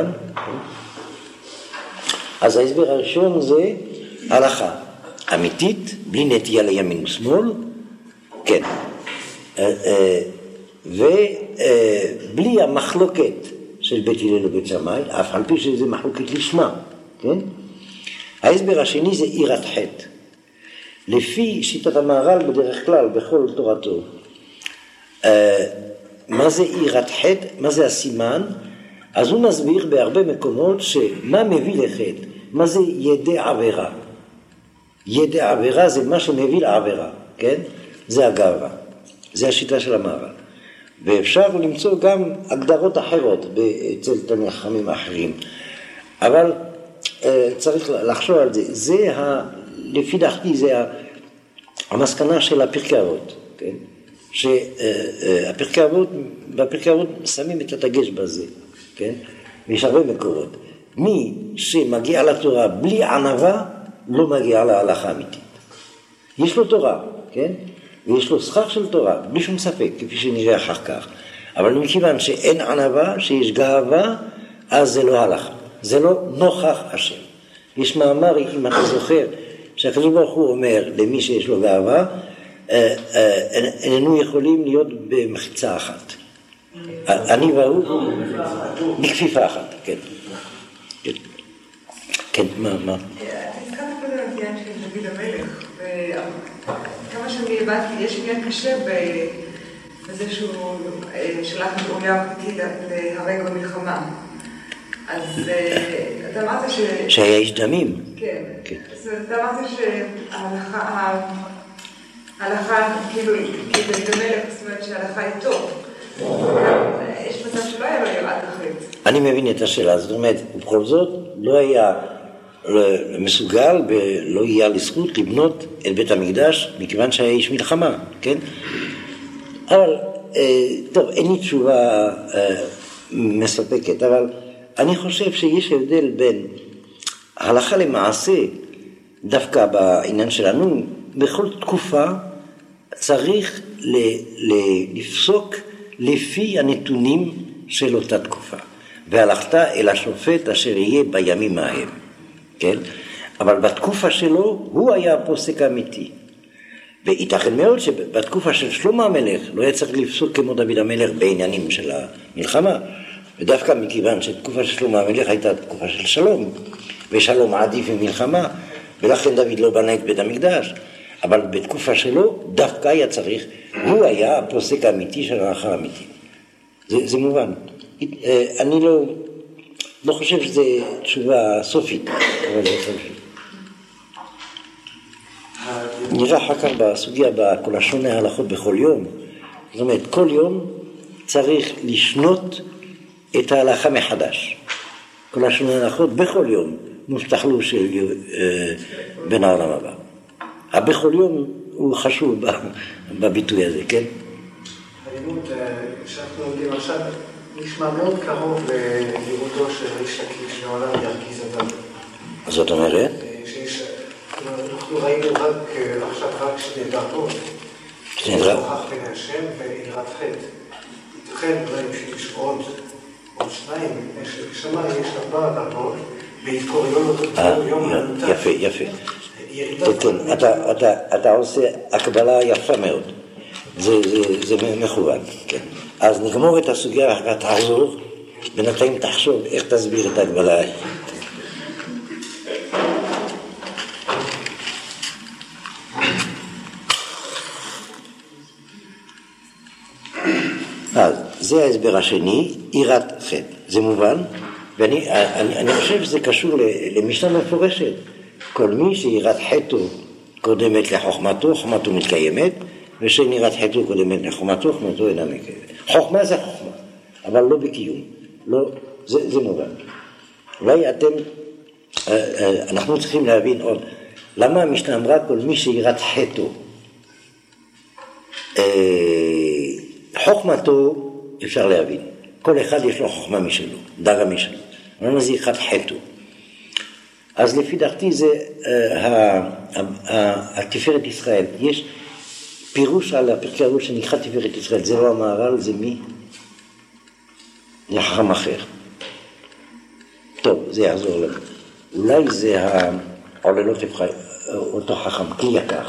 אז ההסבר הראשון זה הלכה אמיתית, בלי נטייה לימין ושמאל, כן. ובלי המחלוקת של בית הלל ובית שמאי, אף על פי שזה מחלוקת לשמה, כן? ההסבר השני זה יראת חטא. לפי שיטת המהר"ל בדרך כלל, בכל תורתו, מה זה יראת חטא? מה זה הסימן? אז הוא מסביר בהרבה מקומות שמה מביא לחטא, מה זה ידי עבירה. ידי עבירה זה מה שמביא לעבירה, כן? זה הגאווה. זה השיטה של המהר"ל. ואפשר למצוא גם הגדרות אחרות אצל תלמידי חכמים אחרים. אבל אה, צריך לחשוב על זה. זה, ה, לפי דעתי, זה המסקנה של הפרקי אבות. כן? שהפרקי אבות, בפרקי אבות שמים את הדגש בזה. כן? ויש הרבה מקורות. מי שמגיע לתורה בלי ענווה, לא מגיע להלכה אמיתית. יש לו תורה, כן? ויש לו שכר של תורה, בלי שום ספק, כפי שנראה אחר כך. אבל מכיוון שאין ענווה, שיש גאווה, אז זה לא הלכה. זה לא נוכח השם. יש מאמר, אם אתה זוכר, שהקדוש ברוך הוא אומר למי שיש לו גאווה, איננו יכולים להיות במחיצה אחת. אני והוא, בכפיפה אחת, כן. כן, מה, מה? הזכרת קודם את עניין של דוד המלך, וכמה שאני הבנתי, יש עניין קשה בזה שהוא שלח את אוריהו החיתי להרג במלחמה. אז אתה אמרת ש... שהיה איש דמים. כן. אז אתה אמרת שההלכה, ההלכה, כאילו, כדוד המלך, זאת אומרת שההלכה היא טוב. יש מצב שלא היה לו יראת החטא. אני מבין את השאלה, זאת אומרת, ובכל זאת לא היה מסוגל ולא היה לזכות לבנות את בית המקדש, מכיוון שהיה איש מלחמה, כן? אבל, טוב, אין לי תשובה מספקת, אבל אני חושב שיש הבדל בין הלכה למעשה, דווקא בעניין שלנו, בכל תקופה צריך לפסוק לפי הנתונים של אותה תקופה. והלכת אל השופט אשר יהיה בימים ההם, כן? אבל בתקופה שלו הוא היה הפוסק האמיתי. וייתכן מאוד שבתקופה של שלמה המלך לא היה צריך לפסוק כמו דוד המלך בעניינים של המלחמה. ודווקא מכיוון שתקופה של שלמה המלך הייתה תקופה של שלום, ושלום עדיף ממלחמה, ולכן דוד לא בנה את בית המקדש. אבל בתקופה שלו דווקא היה צריך, הוא היה הפוסק האמיתי של ההלכה האמיתית. זה, זה מובן. אני לא, לא חושב שזו תשובה סופית, אבל זה סופית. נראה אחר כך בסוגיה בכל השוני ההלכות בכל יום. זאת אומרת, כל יום צריך לשנות את ההלכה מחדש. כל השוני ההלכות בכל יום מובטח לו של בן העולם הבא. הבכל יום הוא חשוב בביטוי הזה, כן? הלימוד שאנחנו לומדים עכשיו נשמע מאוד קרוב לגירותו של ריש לקיש לעולם ירגיז אדם. זאת אומרת? שיש, אנחנו ראינו רק עכשיו רק שני דרגות. שני דרגות? הוכח בין השם ויראת חטא. ייתכן אולי שיש עוד, עוד שניים, שמה יש ארבע דרגות, בהתקוריון אותו יום מנותק. יפה, יפה. כן, אתה, אתה, אתה עושה הקבלה יפה מאוד. זה, זה, זה מכוון, כן. אז נגמור את הסוגיה, אחר תחזור, בינתיים תחשוב איך תסביר את ההקבלה. אז זה ההסבר השני, יראת חטא. זה מובן, ואני אני, אני חושב שזה קשור למשנה מפורשת. כל מי שיראת חטאו קודמת לחוכמתו, חוכמתו מתקיימת, ושניראת חטאו קודמת לחוכמתו, חוכמתו אינה מתקיימת. חוכמה זה חוכמה, אבל לא בקיום. לא, זה, זה מובן. אולי אתם, אנחנו צריכים להבין עוד, למה המשנה אמרה כל מי שיראת חטאו? חוכמתו אפשר להבין. כל אחד יש לו חוכמה משלו, דרה משלו. למה זה יראת חטאו? אז לפי דעתי זה התפארת ישראל. יש פירוש על הפרקי אבות שנקרא תפארת ישראל. זה לא המהר"ל, זה מי? זה חכם אחר. טוב, זה יעזור לנו. אולי זה העוללות אותו חכם, כלי יקר.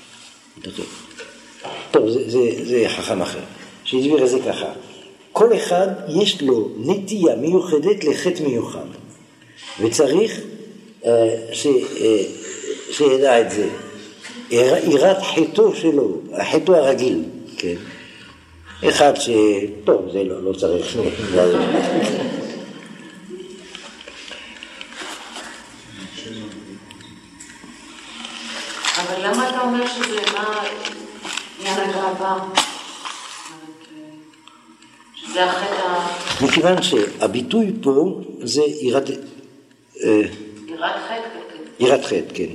טוב, זה, זה, זה חכם אחר. שהסביר את זה ככה. כל אחד יש לו נטייה מיוחדת לחטא מיוחד. וצריך ש, שידע את זה. יראת חטאו שלו, החטאו הרגיל, כן. אחד ש... טוב, זה לא, לא צריך. אבל למה אתה אומר שזה מה עניין הגאווה? שזה החטא... מכיוון שהביטוי פה זה יראת... יראת חטא? יראת חטא, כן.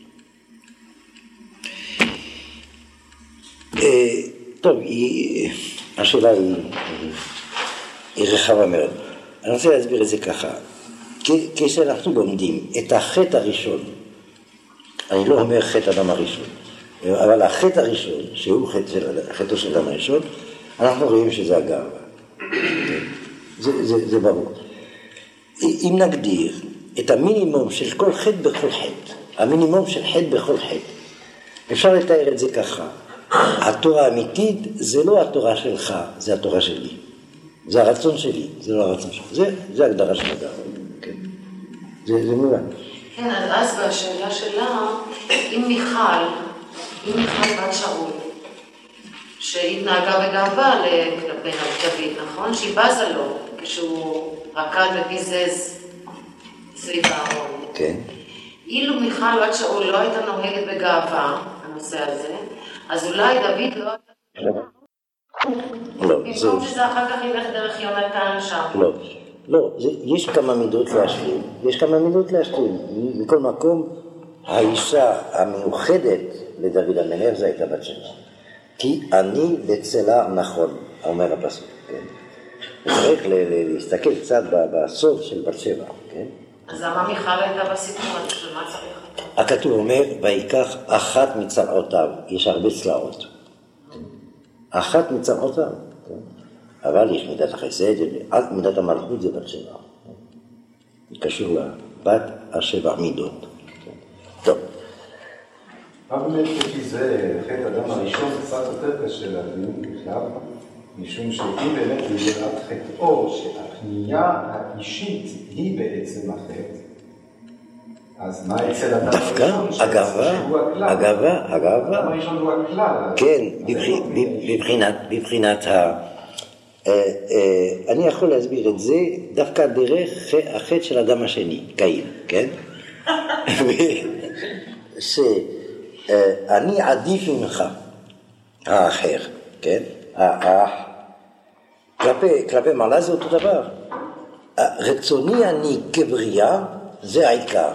טוב, השאלה היא, היא רחבה מאוד. אני רוצה להסביר את זה ככה. כשאנחנו לומדים את החטא הראשון, אני לא אומר חטא אדם הראשון, אבל החטא הראשון, שהוא חטאו של אדם הראשון, אנחנו רואים שזה הגאווה. זה, זה, זה ברור. אם נגדיר את המינימום של כל חטא בכל חטא, המינימום של חטא בכל חטא, אפשר לתאר את זה ככה. התורה האמיתית זה לא התורה שלך, זה התורה שלי. זה הרצון שלי, זה לא הרצון שלי. זה, זה הגדרה של הגאווה. כן. זה, זה מובן. כן, אז בשאלה שלה, אם מיכל, אם מיכל בת שאול, שהתנהגה בגאווה לבן דוד, נכון? שהיא בזה לו, כשהוא רקד וביזז סביב הארון. כן. אילו מיכל בת שאול לא הייתה נוהגת בגאווה, הנושא הזה, אז אולי דוד לא... לא. במקום שזה אחר כך ילך דרך יונתן שם. לא. לא, זה, יש כמה מידות להשלים, יש כמה מידות להשלים. מכל מקום, האישה המיוחדת לדוד המלך זה הייתה בת שבע. כי אני בצלה נכון, אומר הפסוק, כן? וצריך להסתכל קצת בסוף של בת שבע, כן? אז למה מיכל הייתה בסיפור הזה, של מה צריך? הכתוב אומר, ויקח אחת מצלעותיו, יש הרבה צלעות. אחת מצלעותיו, כן? אבל יש מידת החסד, עד מידת המלכות זה בת שבע. זה קשור לבת השבע מידות. טוב. מה באמת לפי זה, חטא אדם הראשון זה קצת יותר קשה להבין בכלל, משום שאם באמת זה יראת חטאו, שהפנייה האישית היא בעצם החטא, אז מה אצל אדם הראשון? דווקא, הגאווה, הגאווה, הגאווה. אדם הראשון הוא הכלל. כן, בבחינת ה... אני יכול להסביר את זה דווקא דרך החטא של האדם השני, קין, כן? שאני עדיף ממך, האחר, כן? האח. כלפי מעלה זה אותו דבר. רצוני אני כבריאה, זה העיקר.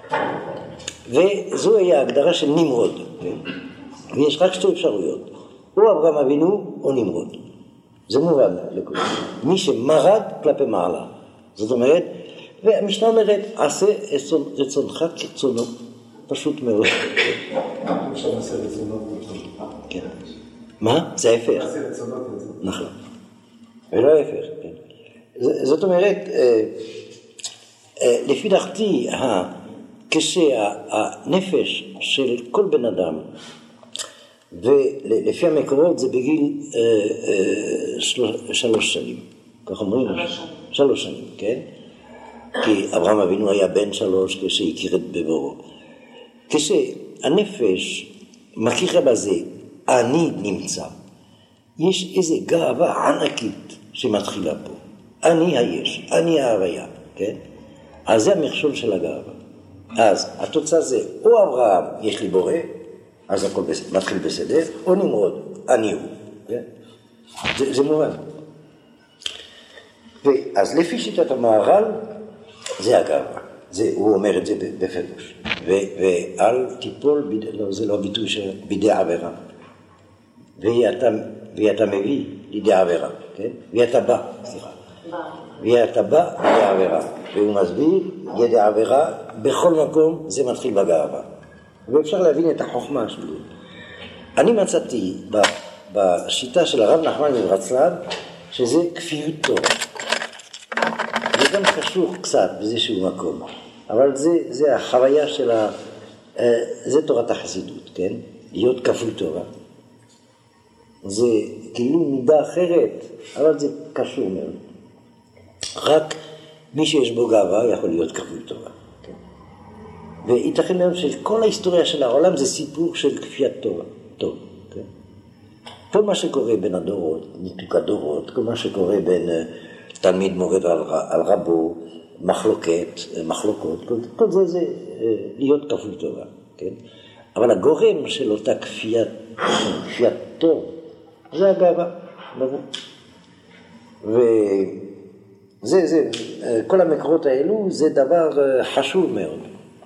וזו היה ההגדרה של נמרוד. ויש רק שתי אפשרויות, או אברהם אבינו או נמרוד. זה מובן לכולם. מי שמרד כלפי מעלה. זאת אומרת, והמשנה אומרת, עשה רצונך כרצונו. פשוט מאוד. אפשר עשה רצונות כרצונו. כן. מה? זה ההפך. עשה רצונות כרצונו. נכון. ולא ההפך. כן. זאת אומרת, לפי דעתי, כשהנפש של כל בן אדם, ולפי המקורות זה בגיל שלוש שנים, כך אומרים? שלוש שנים, כן? כי אברהם אבינו היה בן שלוש כשהכיר את בבורו. כשהנפש מכירה בזה, אני נמצא, יש איזו גאווה ענקית שמתחילה פה. אני היש, אני ההוויה, כן? אז זה המכשול של הגאווה. אז התוצאה זה, או אברהם, יש לי בורא, אז הכל מתחיל בסדר, או נמרוד, אני הוא, כן? זה, זה מובן. אז לפי שיטת המהר"ל, זה הגאווה. זה, הוא אומר את זה בפירוש. ואל תיפול, בידי, לא, זה לא הביטוי של בידי עבירה. ואתה מביא לידי עבירה, כן? ואתה בא, סליחה. ואתה בא לידי עבירה. והוא מסביר, ידי עבירה, בכל מקום זה מתחיל בגאווה. ואפשר להבין את החוכמה שלו. אני מצאתי בשיטה של הרב נחמן מברסלב, שזה כפיות תורה. זה גם קשור קצת באיזשהו מקום, אבל זה, זה החוויה של ה... זה תורת החסידות, כן? להיות כפוי תורה. זה כאילו מידה אחרת, אבל זה קשור מאוד. רק מי שיש בו גאווה יכול להיות כפוי תורה. כן? וייתכן מאוד שכל ההיסטוריה של העולם זה סיפור של כפיית תורה. טוב, כן? כל מה שקורה בין הדורות, ניתוק הדורות, כל מה שקורה בין תלמיד מורד על, על רבו, מחלוקת, מחלוקות, כל, כל זה זה להיות כפוי תורה, כן? אבל הגורם של אותה כפיית, כפיית תורה, זה הגאווה, ברור. וזה, זה, כל המקורות האלו זה דבר חשוב מאוד.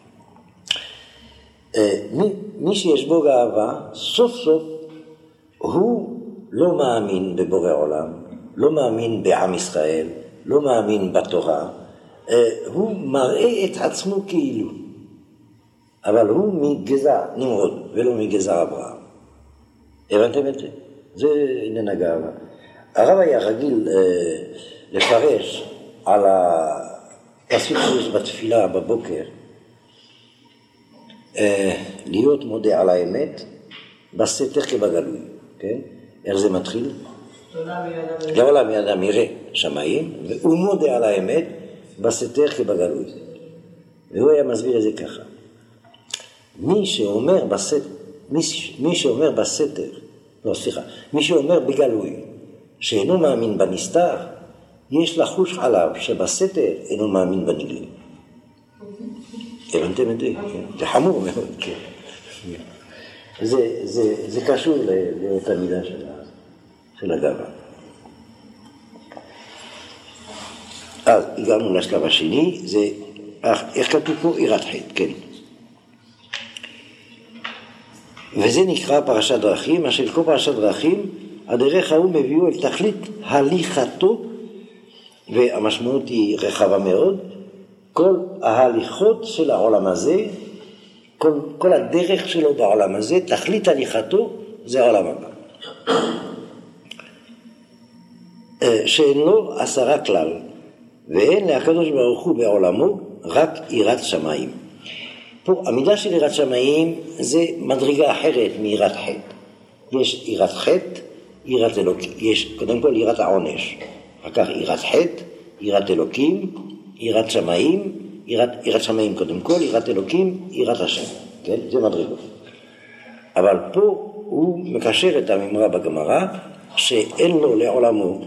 מי, מי שיש בו גאווה, סוף סוף הוא לא מאמין בבורא עולם, לא מאמין בעם ישראל, לא מאמין בתורה, הוא מראה את עצמו כאילו, אבל הוא מגזע נמרוד ולא מגזע אברהם. הבנתם את זה? זה עניין הגאווה. הרב היה רגיל לפרש על הפסוק שיש בתפילה בבוקר, להיות מודה על האמת בסתר כבגלוי, כן? איך זה מתחיל? לעולם ידם ירא שמיים, והוא מודה על האמת בסתר כבגלוי. והוא היה מסביר את זה ככה. מי שאומר בסתר, מי, מי שאומר בסתר, לא סליחה, מי שאומר בגלוי, שאינו מאמין בנסתר, יש לחוש עליו שבסתר אינו מאמין בנגלה. הבנתם את זה? זה חמור מאוד, כן. זה, זה, זה קשור לאותה מידה של, של הגאווה. אז הגענו לשלב השני, זה, איך כתוב פה? יראת חטא, כן. וזה נקרא פרשת דרכים, מה של כל פרשת דרכים, הדרך ההוא מביאו אל תכלית הליכתו, והמשמעות היא רחבה מאוד, כל ההליכות של העולם הזה, כל, כל הדרך שלו בעולם הזה, תכלית הליכתו, זה העולם הבא. שאין לו עשרה כלל, ואין להקדוש ברוך הוא בעולמו רק יראת שמיים. פה המידה של יראת שמיים זה מדרגה אחרת מיראת חטא. יש יראת חטא, יראת אלוקים, יש קודם כל יראת העונש, אחר כך יראת חטא, יראת אלוקים, יראת שמיים, יראת, יראת שמיים קודם כל, יראת אלוקים, יראת השם, כן? זה מדרגות. אבל פה הוא מקשר את הממרה בגמרא, שאין לו לעולמו,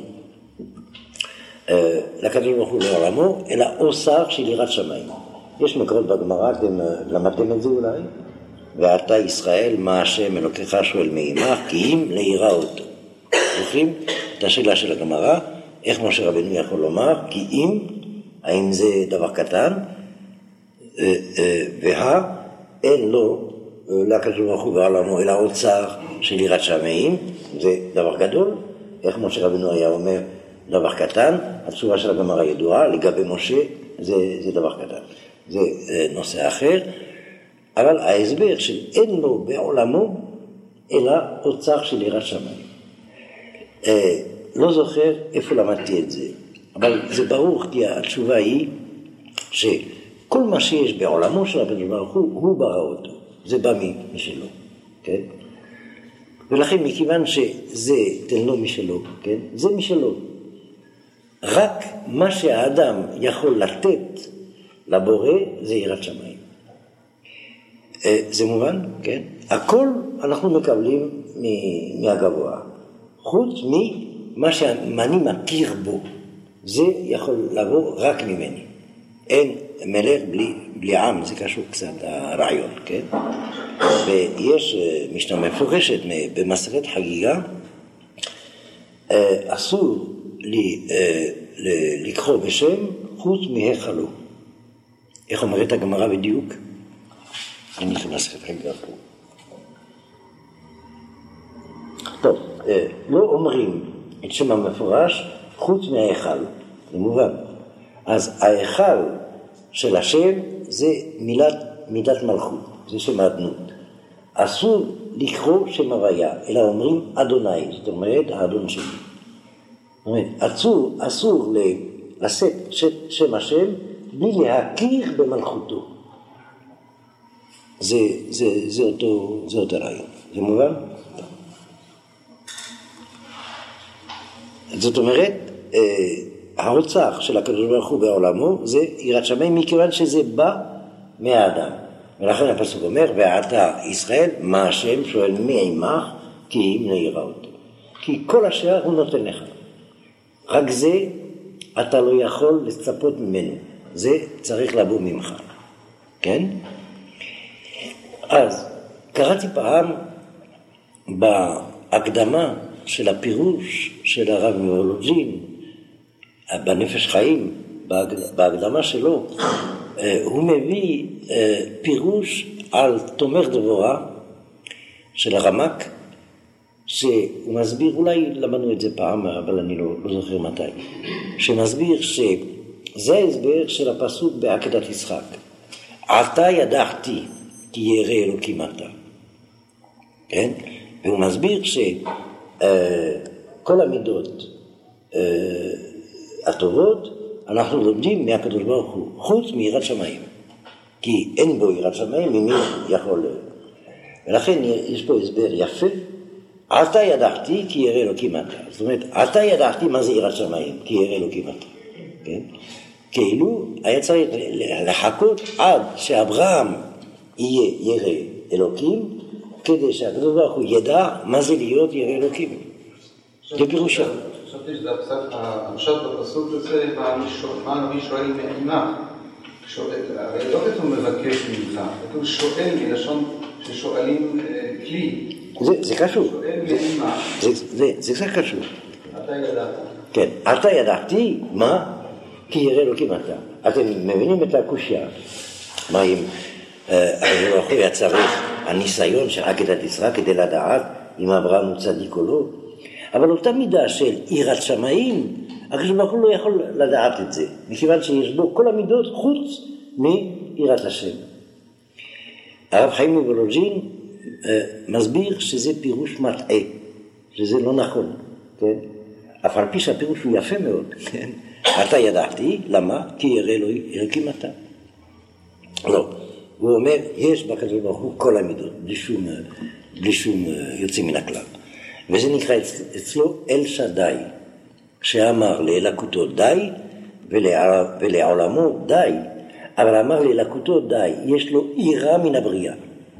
לקדוש ברוך הוא לעולמו, אלא אוסר של יראת שמיים. יש מקורות בגמרא, אתם למדתם את זה אולי? ואתה ישראל, מה השם אלוקיך שואל מעמך, כי אם לירא אותו. זוכרים את השאלה של הגמרא, איך משה רבנו יכול לומר, כי אם, האם זה דבר קטן, וה, אין לו לקדוש ברוך הוא בעולמו, אלא אוצר של יראת שמיים, זה דבר גדול, איך משה רבנו היה אומר דבר קטן, התשובה של הגמרא ידועה, לגבי משה זה, זה דבר קטן. זה נושא אחר, אבל ההסבר של אין לו בעולמו, אלא אוצר של יראת שמיים. אה, לא זוכר איפה למדתי את זה, אבל זה ברור כי התשובה היא שכל מה שיש בעולמו של הקדוש ברוך הוא, הוא ברא אותו. זה בא משלו, כן? ולכן מכיוון שזה תלנו משלו, כן? זה משלו. רק מה שהאדם יכול לתת לבורא זה יראת שמיים. זה מובן, כן? הכל אנחנו מקבלים מהגבוה. חוץ ממה שאני מכיר בו, זה יכול לבוא רק ממני. אין מלך בלי, בלי עם, זה קשור קצת הרעיון, כן? ויש משנה מפורשת במסכת חגיגה, אסור לי לקרוא בשם חוץ מהיכלו. איך אומרת הגמרא בדיוק? אני נכנס רגע פה. טוב, לא אומרים את שם המפורש חוץ מההיכל, זה מובן. אז ההיכל של השם זה מילת, מידת מלכות, זה שם האדנות. אסור לקרוא שם הוויה, אלא אומרים אדוני, זאת אומרת האדון שלי. זאת אומרת, אסור, אסור לשאת שם השם בלי להכיר במלכותו. זה, זה, זה אותו, זה אותו רעיון. זה מובן? זאת אומרת, האוצר של הקדוש ברוך הוא בעולמו זה יראת שמיים, מכיוון שזה בא מהאדם. ולכן הפסוק אומר, ואתה ישראל, מה השם שואל מי עמך, כי אם לא יראה אותו. כי כל השאר הוא נותן לך. רק זה אתה לא יכול לצפות ממנו. זה צריך לבוא ממך. כן? אז קראתי פעם בהקדמה של הפירוש של הרב מוולוז'ין, בנפש חיים, בהקדמה שלו, הוא מביא פירוש על תומר דבורה של הרמק, שהוא מסביר, אולי למדנו את זה פעם, אבל אני לא, לא זוכר מתי, שמסביר שזה ההסבר של הפסוק בעקדת יצחק. עתה ידעתי כי ירא אלוקים אתה. כן? והוא מסביר שכל המידות הטובות אנחנו לומדים מהקדוש ברוך הוא, חוץ מיראת שמיים. כי אין בו יראת שמיים, ממי יכול... ולכן יש פה הסבר יפה. עתה ידעתי כי ירא אלוקים אתה. זאת אומרת, עתה ידעתי מה זה יראת שמיים, כי ירא אלוקים אתה. כן? כאילו היה צריך לחכות עד שאברהם יהיה ירא אלוקים, כדי שהקדוש ברוך הוא ידע מה זה להיות ירא אלוקים. זה פירושה. חשבתי שזה המשל בפסוק הזה, מה הנביא שואל מעמך. הרי לא כתוב מבקש ממך, כתוב שואל מלשון ששואלים כלי. זה קשור. שואל מעמך. זה קצת קשור. אתה ידעת. כן, אתה ידעתי מה? כי ירא אלוקים אתה. אתם מבינים את הקושיה. מה אם הקדוש ברוך הוא היה צריך הניסיון של עקדת יצחק כדי לדעת אם אברהם הוא צדיק או לא. אבל אותה מידה של יראת שמיים, הקדוש ברוך הוא לא יכול לדעת את זה, מכיוון שיש בו כל המידות חוץ מיראת השם. הרב חיים מוולוז'ין מסביר שזה פירוש מטעה, שזה לא נכון, כן? אף על פי שהפירוש הוא יפה מאוד, כן? אתה ידעתי, למה? כי ירא אלוקים אתה. לא, הוא אומר, יש בקדוש ברוך הוא כל המידות, בלי שום, בלי שום יוצא מן הכלל. וזה נקרא אצלו אל שדי, שאמר לאלקותו די ולעולמו די, אבל אמר לאלקותו די, יש לו עירה מן הבריאה.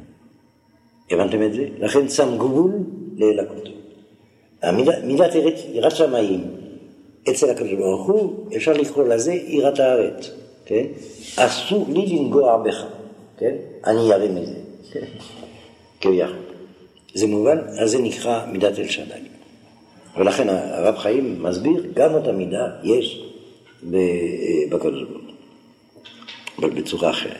הבנתם את זה? לכן שם גבול לאלקותו. מילת יראת שמיים אצל הקדוש ברוך הוא, אפשר לקרוא לזה יראת הארץ, כן? אסור לי לנגוע בך, כן? אני ירא מזה, כן? כביכול. זה מובן, אז זה נקרא מידת אל שדי. ולכן הרב חיים מסביר, גם אותה מידה יש בקדוש ברוך הוא, אבל בצורה אחרת.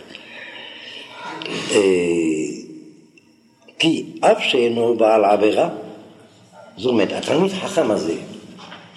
כי אף שאינו בעל עבירה, זאת אומרת, התלמיד חכם הזה,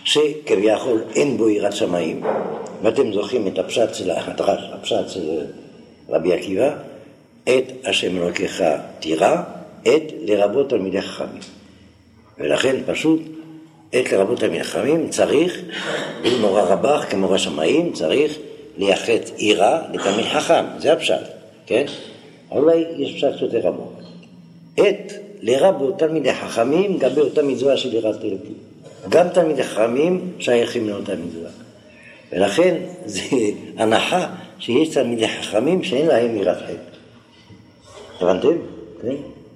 שכביכול אין בו יראת שמיים, ואתם זוכרים את הפשט של הדרש, הפשט של רבי עקיבא, את השם אלוקיך תירא, את לרבות תלמידי חכמים. ולכן פשוט את לרבות תלמידי חכמים צריך, במורה רבך כמורה שמיים, צריך לייחד יראה לתלמיד חכם, זה הפשט, כן? אולי יש פשט יותר עמוק. את לרבות תלמידי חכמים גם באותה מצווה של יראת אלוקים. גם תלמידי חכמים שייכים לאותה מצווה. ולכן זה הנחה שיש תלמידי חכמים שאין להם יראת חטא. הבנתם? כן?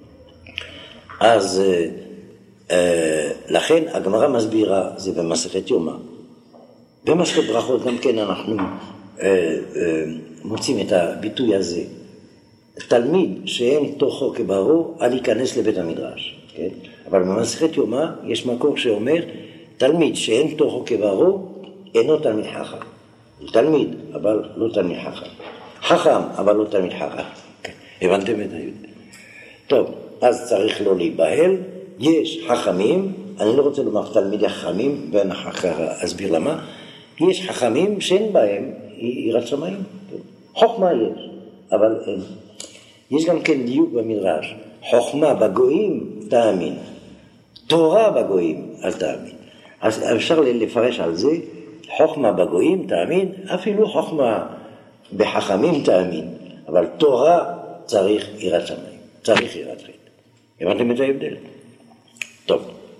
אז אה, אה, לכן הגמרא מסבירה, זה במסכת יומא. במסכת ברכות גם כן אנחנו אה, אה, מוצאים את הביטוי הזה. תלמיד שאין תוכו כברור, אל ייכנס לבית המדרש. כן? אבל במסכת יומא יש מקור שאומר, תלמיד שאין תוכו כברור, אינו תלמיד חכם. תלמיד, אבל לא תלמיד חכם. חכם, אבל לא תלמיד חכם. הבנתם את היהודי? טוב, אז צריך לא להיבהל. יש חכמים, אני לא רוצה לומר תלמידי חכמים, ואני אסביר למה. יש חכמים שאין בהם יראת שמיים. חוכמה יש, אבל אין. יש גם כן דיוק במדרש. חוכמה בגויים, תאמין. תורה בגויים, אל תאמין. אז אפשר לפרש על זה, חוכמה בגויים, תאמין, אפילו חוכמה בחכמים, תאמין. אבל תורה צריך יראת שמיים, צריך יראת חטא. הבנתם את ההבדל? טוב.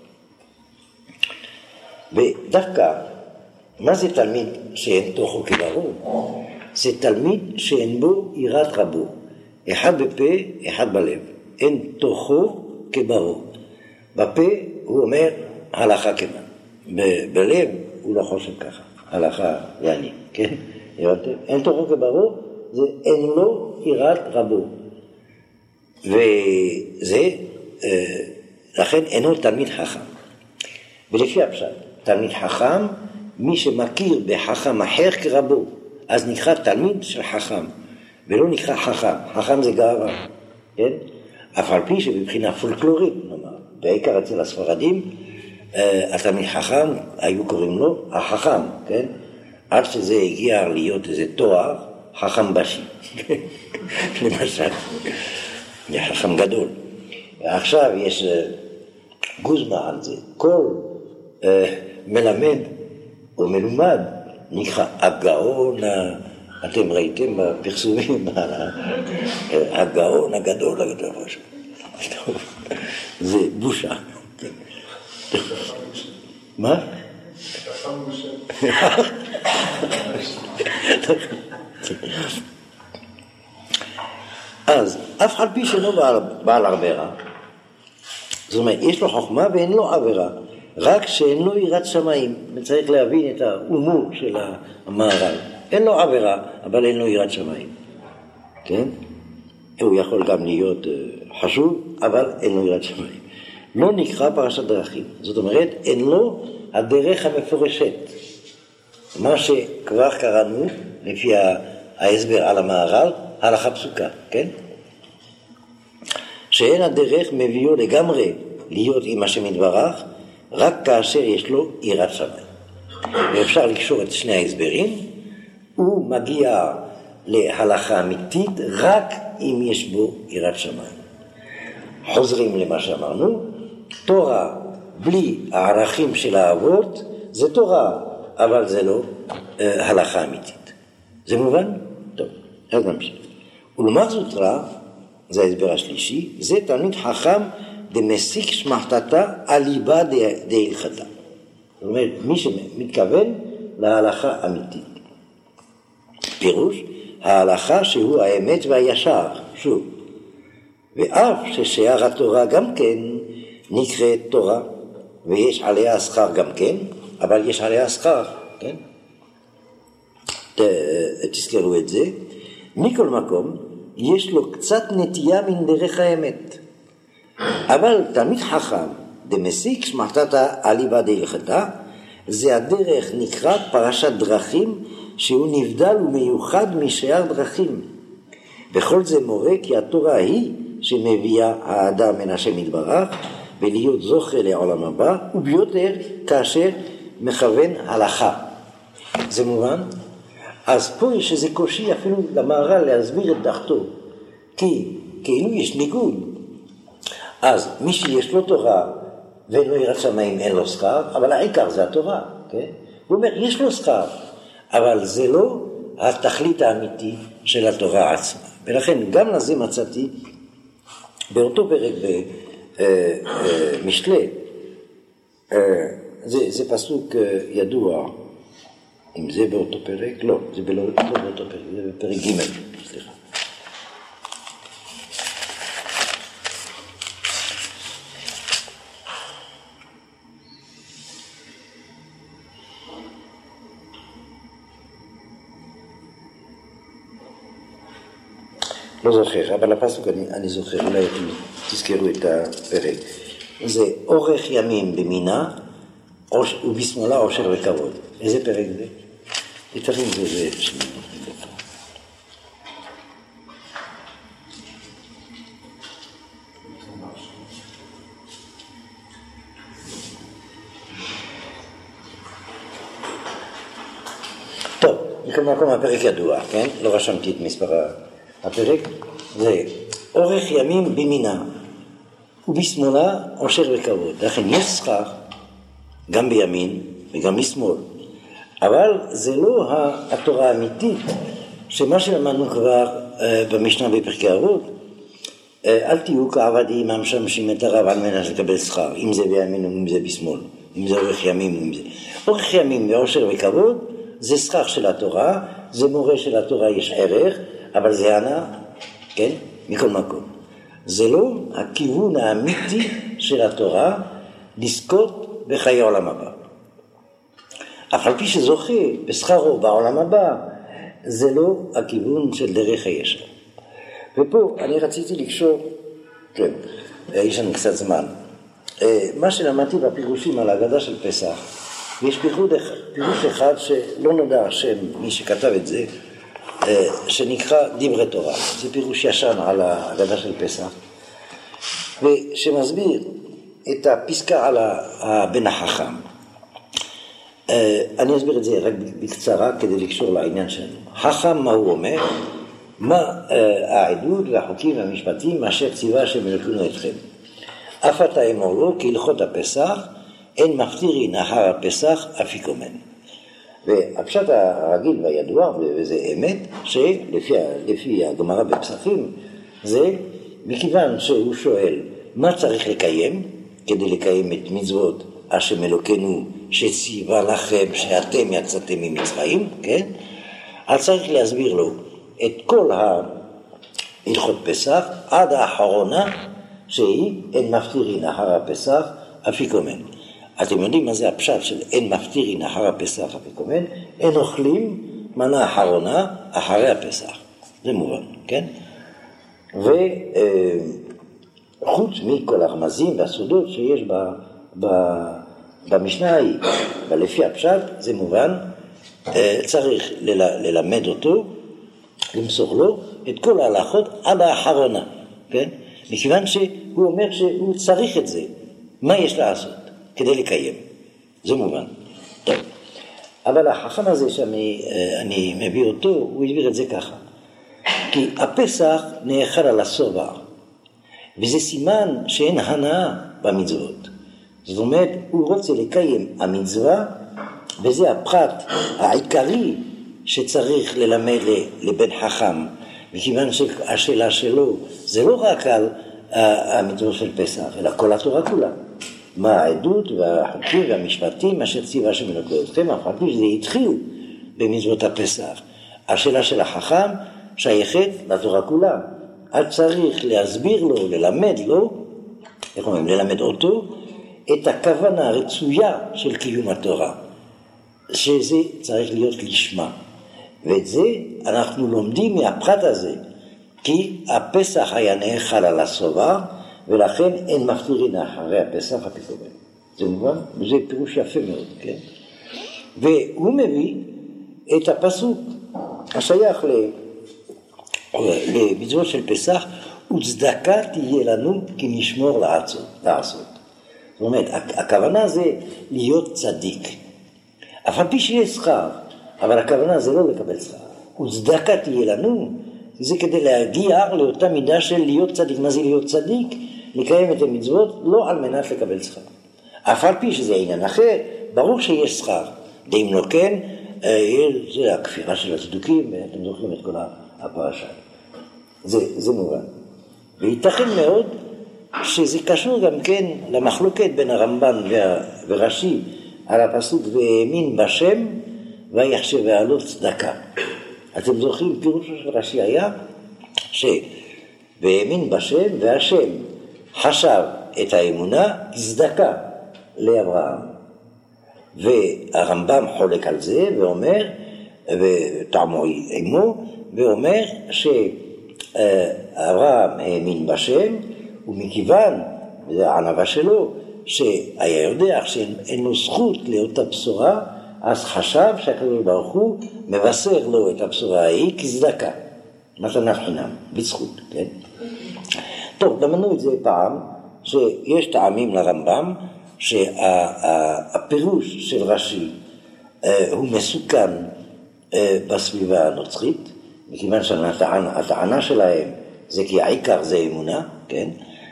ודווקא, מה זה תלמיד שאין תוכו כברור? זה תלמיד שאין בו יראת רבו. אחד בפה, אחד בלב. אין תוכו כברור. בפה הוא אומר הלכה כמן. ב- בלב הוא לא חושב ככה. הלכה ואני, כן? הבנתם? אין תוכו כברור, זה אין לו יראת רבו. וזה, אה, לכן אינו תלמיד חכם. ולפי הפשט, תלמיד חכם, מי שמכיר בחכם אחר כרבו, אז נקרא תלמיד של חכם, ולא נקרא חכם. חכם זה גאווה, כן? אף על פי שבבחינה פולקלורית, נאמר, בעיקר אצל הספרדים, אה, התלמיד חכם, היו קוראים לו החכם, כן? עד שזה הגיע להיות איזה תואר, חכם בשי, למשל. זה חכם גדול. ועכשיו יש גוזמה על זה. כל אה, מלמד או מלומד נקרא הגאון, אתם ראיתם בפרסומים, הגאון הגדול הגדול. זה בושה. מה? אז אף על פי שאינו בעל, בעל עבירה, זאת אומרת, יש לו חוכמה ואין לו עבירה, רק שאין לו יראת שמיים, וצריך להבין את ההומור של המהר"ל. אין לו עבירה, אבל אין לו יראת שמיים. כן? הוא יכול גם להיות חשוב, אבל אין לו יראת שמיים. לא נקרא פרשת דרכים. זאת אומרת, אין לו הדרך המפורשת. מה שכבר קראנו, לפי ההסבר על המהר"ל, הלכה פסוקה, כן? שאין הדרך מביאו לגמרי להיות עם השם יתברך, רק כאשר יש לו יראת שמיים. ואפשר לקשור את שני ההסברים, הוא מגיע להלכה אמיתית רק אם יש בו יראת שמיים. חוזרים למה שאמרנו, תורה בלי הערכים של האבות זה תורה, אבל זה לא אה, הלכה אמיתית. זה מובן? טוב, אז נמשיך. ולמר זוטרא, זה ההסבר השלישי, זה תלמיד חכם דמסיק שמחתתה אליבא דהלכתה. זאת אומרת, מי שמתכוון להלכה אמיתית. פירוש, ההלכה שהוא האמת והישר, שוב. ואף ששיער התורה גם כן נקראת תורה, ויש עליה שכר גם כן, אבל יש עליה שכר, כן? תזכרו את זה. מכל מקום, יש לו קצת נטייה מן דרך האמת. אבל תלמיד חכם, דמסיק שמחתתה אליבא דהלכתה, זה הדרך נקרא פרשת דרכים, שהוא נבדל ומיוחד משאר דרכים. בכל זה מורה כי התורה היא שמביאה האדם מן השם יתברך, ולהיות זוכה לעולם הבא, וביותר כאשר מכוון הלכה. זה מובן? אז פה יש איזה קושי אפילו למהר"ל להסביר את דעתו, כי כאילו יש ניגוד. אז מי שיש לו תורה ואין לו יראת שמיים אין לו שכר, אבל העיקר זה התורה, כן? הוא אומר יש לו שכר, אבל זה לא התכלית האמיתי של התורה עצמה. ולכן גם לזה מצאתי באותו פרק במשלי, זה, זה פסוק ידוע, אם זה באותו פרק, לא, זה לא, לא באותו פרק, זה בפרק ג', סליחה. לא זוכר, אבל הפסוק אני, אני זוכר, אולי אתם תזכרו את הפרק. זה אורך ימים במינה, ובשמאלה עושר וכבוד. איזה פרק זה? תתרים זה זה שני. טוב, מכל מקום הפרק ידוע, כן? לא רשמתי את מספר הפרק. זה אורך ימים במינה, ובשמאלה עושר וכבוד. לכן יש שכר, גם בימין וגם משמאל. אבל זה לא התורה האמיתית, שמה שלמדנו כבר במשנה בפרקי אבות, אל תהיו כעבדים המשמשים את הרב על מנת לקבל שכר, אם זה בימין או אם זה בשמאל, אם זה אורך ימים או אם זה... אורך ימים ועושר וכבוד זה שכר של התורה, זה מורה של התורה, יש ערך, אבל זה ענה, כן? מכל מקום. זה לא הכיוון האמיתי של התורה לזכות בחיי העולם הבא. אף על פי שזוכה בשכרו בעולם הבא, זה לא הכיוון של דרך הישר. ופה אני רציתי לקשור, כן, יש לנו קצת זמן, מה שלמדתי בפירושים על ההגדה של פסח, ויש פירוש אחד שלא נודע השם מי שכתב את זה, שנקרא דברי תורה. זה פירוש ישן על ההגדה של פסח, ושמסביר את הפסקה על הבן החכם. אני אסביר את זה רק בקצרה כדי לקשור לעניין שלנו. חכם, מה הוא אומר? מה העדות והחוקים והמשפטים אשר ציווה השם אלוקינו אתכם. אף אתה אמור לו כי הלכות הפסח אין מפטירין אחר הפסח אפיקומן. והפשט הרגיל והידוע, וזה אמת, שלפי הגמרא בפסחים, זה מכיוון שהוא שואל מה צריך לקיים כדי לקיים את מצוות השם אלוקינו שציווה לכם שאתם יצאתם ממצרים, כן? אז צריך להסביר לו את כל הלכות פסח עד האחרונה שהיא אין מפטירין אחר הפסח אפיקומן. אתם יודעים מה זה הפשט של אין מפטירין אחר הפסח אפיקומן? אין אוכלים מנה אחרונה אחרי הפסח. זה מובן, כן? וחוץ מכל הרמזים והסודות שיש ב, ב, במשנה ההיא, ולפי הפשט זה מובן, צריך ל, ללמד אותו, למסור לו את כל ההלכות עד האחרונה, כן? מכיוון שהוא אומר שהוא צריך את זה. מה יש לעשות כדי לקיים? זה מובן. טוב. אבל החכם הזה שאני אני מביא אותו, הוא הסביר את זה ככה. כי הפסח נאכל על הסובע, וזה סימן שאין הנאה במצוות. זאת אומרת, הוא רוצה לקיים המצווה, וזה הפרט העיקרי שצריך ללמד לבן חכם, מכיוון שהשאלה שלו זה לא רק על המצוות של פסח, אלא כל התורה כולה. מה העדות והחוקים והמשפטים אשר ציווה השם אלוקינו אתכם, אף על פי שזה התחיל במצוות הפסח. השאלה של החכם שייכת לתורה כולה. אז צריך להסביר לו, ללמד לו, איך אומרים, ללמד אותו, את הכוונה הרצויה של קיום התורה. שזה צריך להיות לשמה. ואת זה אנחנו לומדים מהפרט הזה, כי הפסח היה נאכל על הסובע, ולכן אין מפטירין אחרי הפסח אפיקומן. זה מובן? וזה פירוש יפה מאוד, כן? והוא מביא את הפסוק השייך למצוות של פסח, וצדקה תהיה לנו כי נשמור לעשות. לעשות. זאת אומרת, הכוונה זה להיות צדיק. אף על פי שיהיה שכר, אבל הכוונה זה לא לקבל שכר. וצדקה תהיה לנו, זה כדי להגיע לאותה מידה של להיות צדיק. מה זה להיות צדיק? לקיים את המצוות לא על מנת לקבל שכר. אף על פי שזה עניין אחר, ברור שיש שכר. ואם לא כן, זה הכפירה של הצדוקים, ואתם זוכרים את כל הפרשה. זה, זה מובן. וייתכן מאוד שזה קשור גם כן למחלוקת בין הרמב"ן ורש"י על הפסוק והאמין בשם ויחשב ועלות צדקה. אתם זוכרים, פירושו של רש"י היה שהאמין בשם והשם חשב את האמונה כצדקה לאברהם. והרמב"ם חולק על זה ואומר, וטעמו עמו, ואומר שאברהם האמין בשם, ומכיוון, וזו הענווה שלו, שהיה יודע שאין לו זכות לאותה בשורה, אז חשב שהקדוש ברוך הוא מבשר לו את הבשורה ההיא כצדקה, מתנה חינם, בזכות, כן? טוב, למדנו את זה פעם, שיש טעמים לרמב"ם, שהפירוש של רש"י הוא מסוכן בסביבה הנוצרית, מכיוון שהטענה שלהם זה כי העיקר זה אמונה, כן?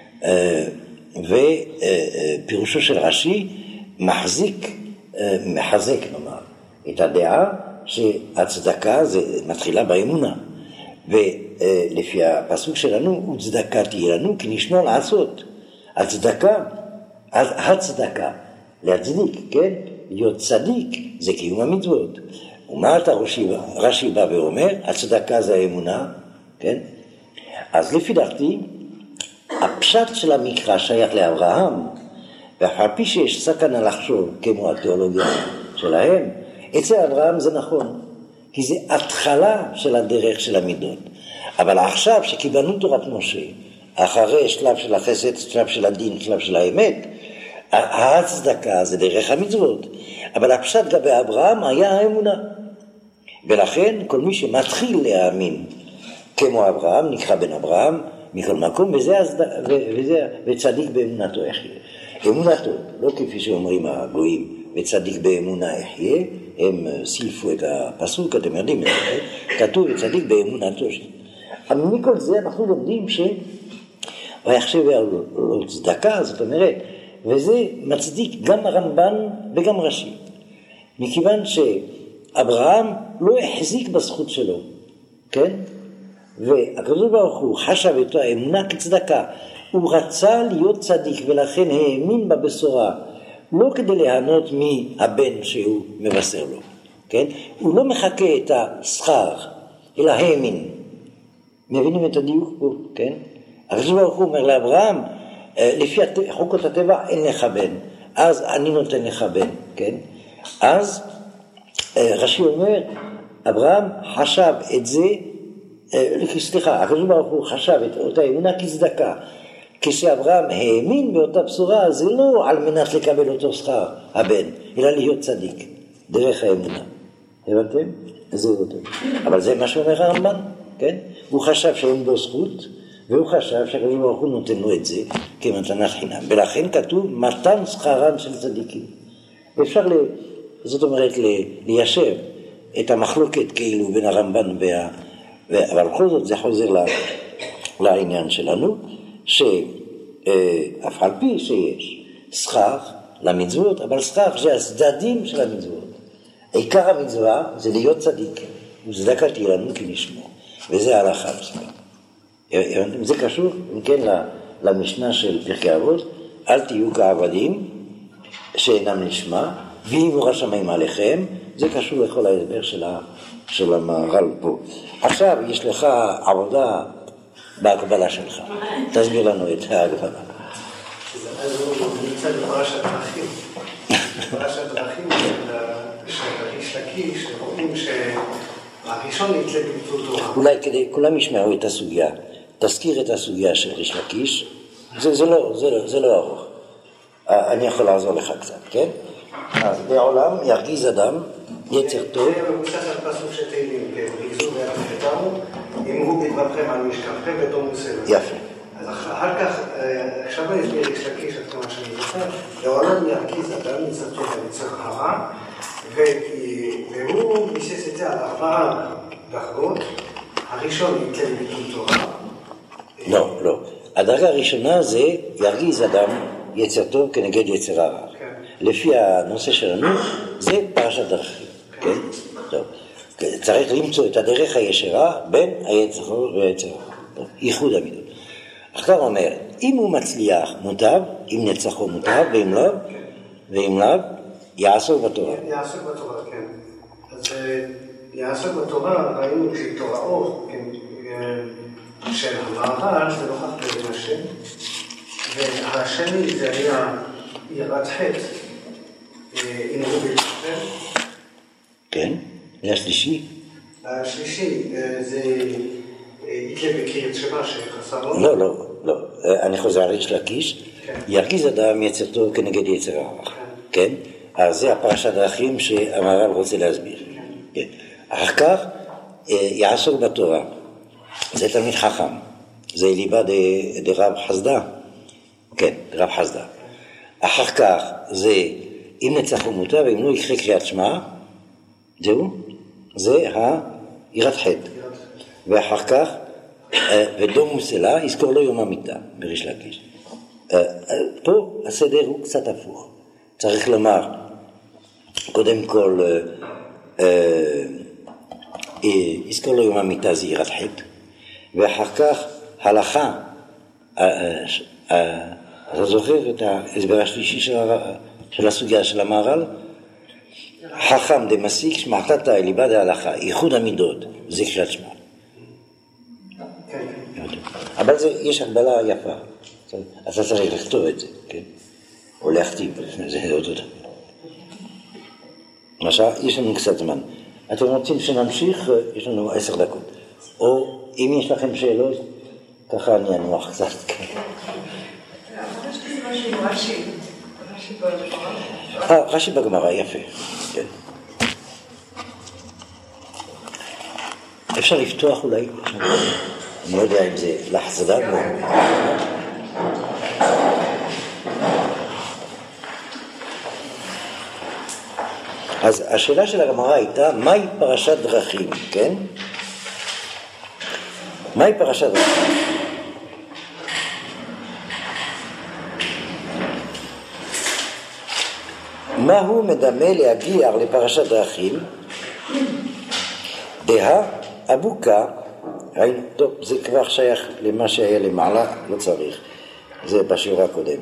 ופירושו של רש"י מחזיק, מחזק נאמר, את הדעה שהצדקה זה מתחילה באמונה, ולפי הפסוק שלנו, וצדקה תהיה לנו כי נשמור לעשות. הצדקה, הצדקה, להצדיק, כן? להיות צדיק זה קיום המצוות. ומה אתה רש"י בא ואומר? הצדקה זה האמונה, כן? אז לפי דעתי, הפשט של המקרא שייך לאברהם, ואף על פי שיש סכנה לחשוב כמו התיאולוגיה שלהם, אצל אברהם זה נכון, כי זה התחלה של הדרך של המידות. אבל עכשיו שקיבלנו תורת משה, אחרי שלב של החסד, שלב של הדין, שלב של האמת, ההצדקה זה דרך המצוות. אבל הפשט גבי אברהם היה האמונה. ולכן כל מי שמתחיל להאמין כמו אברהם, נקרא בן אברהם, מכל מקום, וזה, וזה, וצדיק באמונתו יחיה. אמונתו, לא כפי שאומרים הגויים, וצדיק באמונה יחיה, הם סילפו את הפסוק, אתם יודעים את זה, כתוב וצדיק באמונתו. אבל מכל זה אנחנו לומדים ש... ויחשב לו צדקה, זאת אומרת, וזה מצדיק גם הרמב"ן וגם רש"י. מכיוון שאברהם לא החזיק בזכות שלו, כן? והקדוש ברוך הוא חשב את האמונה כצדקה. הוא רצה להיות צדיק ולכן האמין בבשורה, לא כדי ליהנות מהבן שהוא מבשר לו, כן? הוא לא מחכה את השכר, אלא האמין. מבינים את הדיוק פה, כן? הקדוש ברוך הוא אומר לאברהם, לפי חוקות הטבע אין לך בן, אז אני נותן לך בן, כן? אז רש"י אומר, אברהם חשב את זה, סליחה, הקדוש ברוך הוא חשב את אותה אמונה כצדקה. כשאברהם האמין באותה בשורה, זה לא על מנת לקבל אותו שכר, הבן, אלא להיות צדיק, דרך האמונה. הבנתם? זה אותו. אבל זה מה שאומר הרמב"ן, כן? הוא חשב שאין בו זכות, והוא חשב שהקדוש ברוך הוא נותן לו את זה כמתנה חינם. ולכן כתוב מתן שכרם של צדיקים. ואפשר, ל... זאת אומרת, ל... ליישב את המחלוקת כאילו בין הרמב"ן וה... אבל בכל זאת זה חוזר לה... לעניין שלנו, שאף על פי שיש שכר למצוות, אבל שכר זה הצדדים של המצוות. עיקר המצווה זה להיות צדיק, וצדקה תהיה לנו כי נשמור, וזה הלכה בסדר. זה קשור, אם כן, למשנה של פרקי אבות, אל תהיו כעבדים שאינם נשמע, ויהיו השמיים עליכם, זה קשור לכל ההסבר של, של המהר"ל פה. עכשיו יש לך עבודה בהקבלה שלך, תסביר לנו את ההקבלה. אז הוא נמצא בפרשת דרכים. פרשת דרכים של איש לקיש, שרואים שהראשון נתלה במצוות תורה. אולי כדי, כולם ישמעו את הסוגיה, תזכיר את הסוגיה של איש לקיש, זה, זה, לא, זה, לא, זה לא ארוך. אני יכול לעזור לך קצת, כן? אז בעולם ירגיז אדם, יצר טוב. זה מבוסס על פסוק של תהילים, כן, ריגזו בערך חטאנו, אמרו בדברכם על משכבכם ותאמרו סלע. יפה. אז אחר כך, עכשיו אני אסביר איש לקיש עד כמה שאני זוכר, לעולם ירגיז אדם מצאתו ויצר הרע, והוא ביסס את זה על ארבעה דרגות. הראשון ייתן ביטול תורה. לא, לא. הדרגה הראשונה זה ירגיז אדם יצר טוב כנגד יצר הרע. לפי הנושא שלנו זה פרשת דרכים. כן? טוב. צריך למצוא את הדרך הישרה בין היצר טוב והיצר הרע. ייחוד המידות. אחר אומר, אם הוא מצליח מוטב, אם נצחו מוטב, ואם לא, ואם לא, יעסוק בתורה. יעסוק בתורה, כן. אז יעסוק בתורה, ראינו שתוראו של המערל, זה לא כך בעצם השם, והשני זה היה יראת חטא, אם הוא בלשפר. כן, והשלישי? השלישי זה יתלה בקריית שבע שחסר לו. לא, לא, לא. אני חוזר ליש לקיש. ירגיז אדם יצר טוב כנגד יצר הרע. כן? אז זה הפרשת דרכים שהמהר"ל רוצה להסביר. כן. אחר כך יעסוק בתורה. זה תלמיד חכם. זה ליבה דרב חסדה. כן, רב חסדה. אחר כך זה אם נצח ומוטב, אם לא יקרה קריאת שמע, זהו, זה היראת חטא. ואחר כך, ודום מוסלה, יזכור לו יום המיטה, בריש לקיש. פה הסדר הוא קצת הפוך. צריך לומר, קודם כל, יזכור לו יום המיטה זה יראת חטא, ואחר כך הלכה, אתה זוכר את ההסבר השלישי של הסוגיה של המהר"ל? חכם דמסיק שמעתת ליבה דהלכה, ייחוד המידות, זה קריאת שמע. אבל זה, יש הגבלה יפה. אתה צריך לכתוב את זה, כן? או להכתיב, זה אותו דבר. למשל, יש לנו קצת זמן. אתם רוצים שנמשיך? יש לנו עשר דקות. או אם יש לכם שאלות, ככה אני אנוח קצת. יש לי משהו עם רש"י. רש"י בגמרא. אה, רש"י בגמרא, יפה. כן. אפשר לפתוח אולי? אני לא יודע אם זה לחסדה או... אז השאלה של הגמרא הייתה, מהי פרשת דרכים, כן? מהי פרשת דרכים? מהו מדמה להגיע לפרשת דרכים? דה אבוקה, טוב, זה כבר שייך למה שהיה למעלה, לא צריך, זה בשיעור הקודם.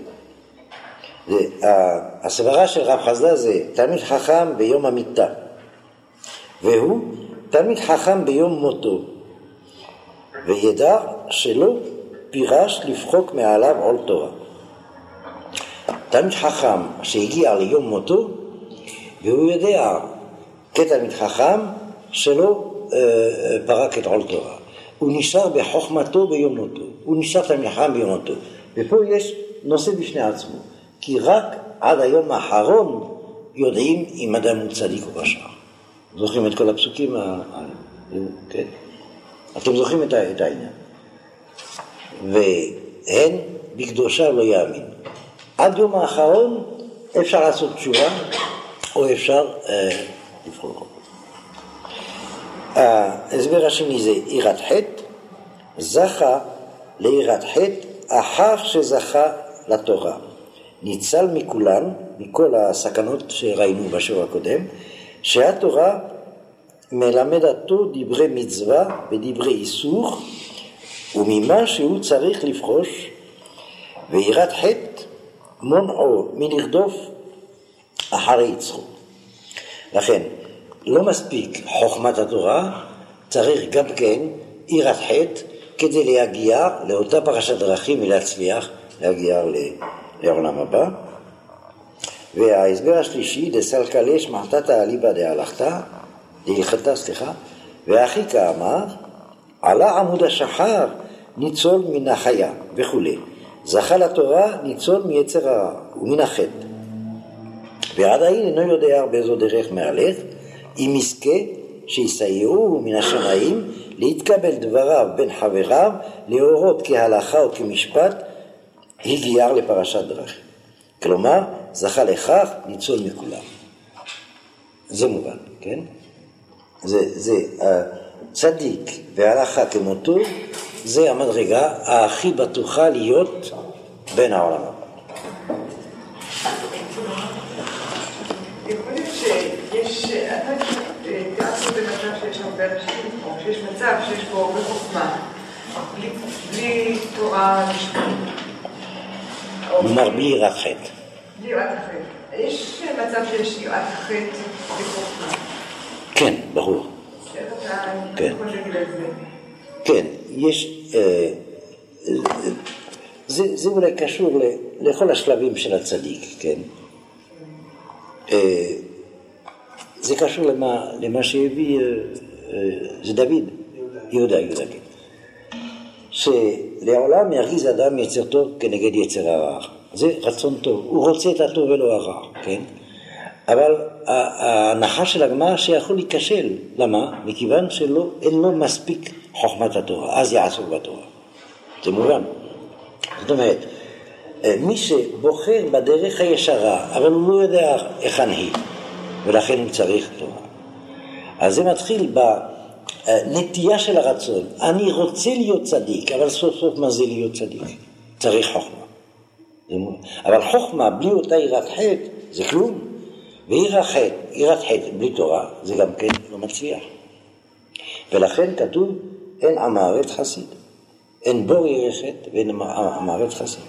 הסברה של רב חסדה זה תלמיד חכם ביום המיטה, והוא תלמיד חכם ביום מותו, וידע שלא פירש לפחוק מעליו עול תורה. תלמיד חכם שהגיע ליום מותו, והוא יודע כתלמיד חכם שלא אה, פרק את עול תורה. הוא נשאר בחוכמתו ביום מותו, הוא נשאר תלמיד חכם ביום מותו. ופה יש נושא בפני עצמו, כי רק עד היום האחרון יודעים אם אדם הוא צדיק או רשע. זוכרים את כל הפסוקים? כן. אתם זוכרים את העניין. והן בקדושה לא יאמין. עד יום האחרון אפשר לעשות תשובה, או אפשר אה, לבחור. ההסבר השני זה יראת חטא, זכה ליראת חטא אחר שזכה לתורה. ניצל מכולן, מכל הסכנות שראינו בשיעור הקודם, שהתורה מלמדתו דברי מצווה ודברי איסור, וממה שהוא צריך לפחוש, ויראת חטא מונעו מלרדוף אחרי יצחו. לכן, לא מספיק חוכמת התורה, צריך גם כן יראת חטא, כדי להגיע לאותה פרשת דרכים ולהצליח להגיע לעולם הבא. וההסבר השלישי, דסלקלה שמעתת אליבא דהלכתה, דהלכתה, סליחה, והכי כאמר, עלה עמוד השחר ניצול מן החיה וכו'. זכה לתורה ניצול מיצר הרע ומן החטא. ועדיין אינו יודע באיזו דרך מהלך, אם יזכה שיסייעו מן השמיים להתקבל דבריו בין חבריו, להורות כהלכה או כמשפט, הגיע לפרשת דרכים. כלומר, זכה לכך ניצול מכולם. זה מובן, כן? זה, זה, צדיק והלכה כמותו, זה המדרגה הכי בטוחה להיות בין העולם הבא. יכול להיות שיש, אתה תיארת במצב שיש הרבה אנשים, או שיש מצב שיש בו הרבה חוכמה, בלי, בלי תורה משפטית. נאמר בלי יראת חטא. בלי יראת החטא. יש מצב שיש יראת החטא בחוכמה. כן, ברור. כן. יכול להגיד על זה. כן, יש... זה, זה אולי קשור לכל השלבים של הצדיק, כן? זה קשור למה, למה שהביא, זה דוד, יהודה, יהודה, כן. שלעולם ירגיז אדם יצר טוב כנגד יצר הרע. זה רצון טוב, הוא רוצה את הטוב ולא הרע, כן? אבל ההנחה של הגמרא שיכול להיכשל, למה? מכיוון שאין לו מספיק חוכמת התורה, אז יעסוק בתורה. זה מובן. זאת אומרת, מי שבוחר בדרך הישרה, אבל הוא לא יודע איך היא, ולכן הוא צריך תורה. אז זה מתחיל בנטייה של הרצון. אני רוצה להיות צדיק, אבל סוף סוף מה זה להיות צדיק? צריך חוכמה. אבל חוכמה בלי אותה יראת חטא, זה כלום. ויראת חטא, יראת חטא בלי תורה, זה גם כן לא מצליח. ולכן כתוב, אין עם הארץ חסיד. אין בור ירא חטא ואין עם הארץ חסיד.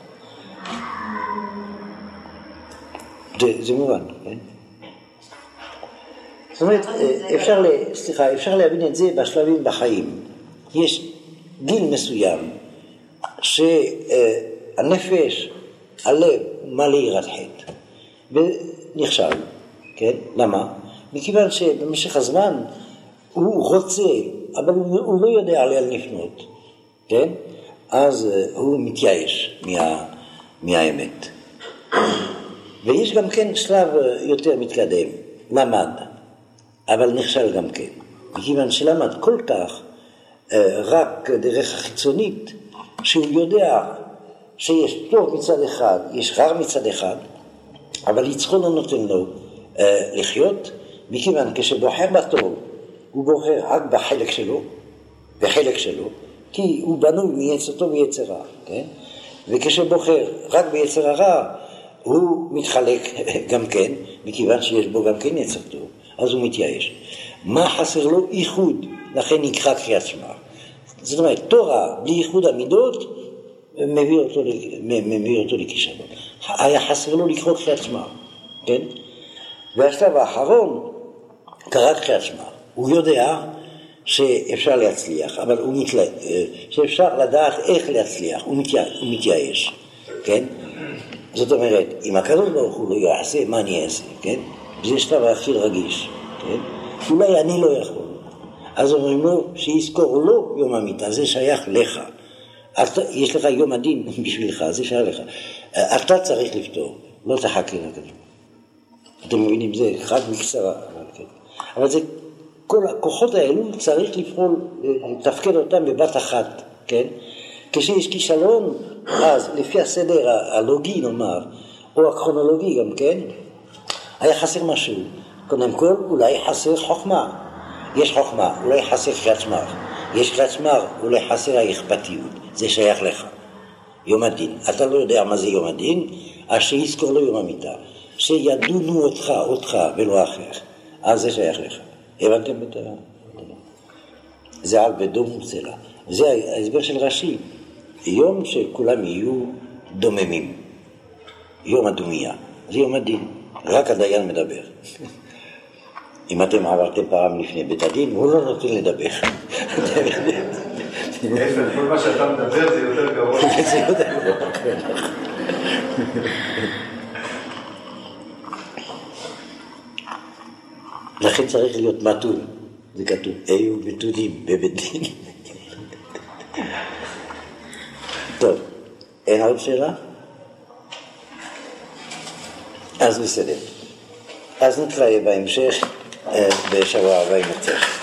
זה, זה מובן, כן? זאת אומרת, אפשר, סליחה, אפשר להבין את זה בשלבים בחיים. יש גיל מסוים שהנפש, הלב, מלא יראת חטא. ונכשל, כן? למה? מכיוון שבמשך הזמן הוא רוצה, אבל הוא, הוא לא יודע לאן לפנות, כן? אז הוא מתייאש מה, מהאמת. ויש גם כן שלב יותר מתקדם, למד, אבל נכשל גם כן. מכיוון שלמד כל כך רק דרך החיצונית, שהוא יודע שיש טוב מצד אחד, יש רע מצד אחד, אבל יצחון לא נותן לו אה, לחיות, מכיוון כשבוחר בטוב, הוא בוחר רק בחלק שלו, בחלק שלו, כי הוא בנוי מיצר טוב ויצר רע, כן? וכשבוחר רק ביצר הרע, הוא מתחלק גם כן, מכיוון שיש בו גם כן יצר טוב, אז הוא מתייאש. מה חסר לו? ייחוד, לכן נקרא קריאת שמע. זאת אומרת, תורה בלי ייחוד המידות, מביא אותו, מביא אותו לכישלון. היה חסר לו לקרוא קריאת שמע, כן? והשלב האחרון קרא קריאת שמע. הוא יודע שאפשר להצליח, אבל הוא מתלה... שאפשר לדעת איך להצליח, הוא, מתיה... הוא מתייאש, כן? זאת אומרת, אם הקדוש ברוך הוא לא יעשה, מה אני אעשה, כן? זה שלב הכי רגיש, כן? אולי אני לא יכול. אז אומרים לו שיזכור לו יום המיטה, זה שייך לך. אתה, יש לך יום הדין בשבילך, זה שייך לך. אתה צריך לפתור, לא תחכה לקדוש. אתם מבינים, זה אחד בקצרה. כן. אבל זה, כל הכוחות האלו צריך לפעול, לתפקד אותם בבת אחת, כן? כשיש כישלון, אז לפי הסדר הלוגי נאמר, או הכרונולוגי גם כן, היה חסר משהו. קודם כל, אולי חסר חוכמה. יש חוכמה, אולי חסר קריאת שמע. יש קריאת שמע, אולי חסר האכפתיות. זה שייך לך. יום הדין. אתה לא יודע מה זה יום הדין, אז שיזכור לו יום המיטה. שידונו אותך, אותך ולא אחר. אז זה שייך לך. הבנתם את ה... זה על בדום וצלע. זה ההסבר של רש"י. יום שכולם יהיו דוממים. יום הדומיה. זה יום הדין. רק הדיין מדבר. אם אתם עברתם פעם לפני בית הדין, הוא לא נותן לדבר. כל מה שאתה מדבר זה יותר גרוע. זה יותר גרוע. לכן צריך להיות מתון. זה כתוב, היו מתונים בבית דין. טוב, אין עוד שאלה? אז בסדר. אז נתראה בהמשך בשבוע הבא עם הצלחה.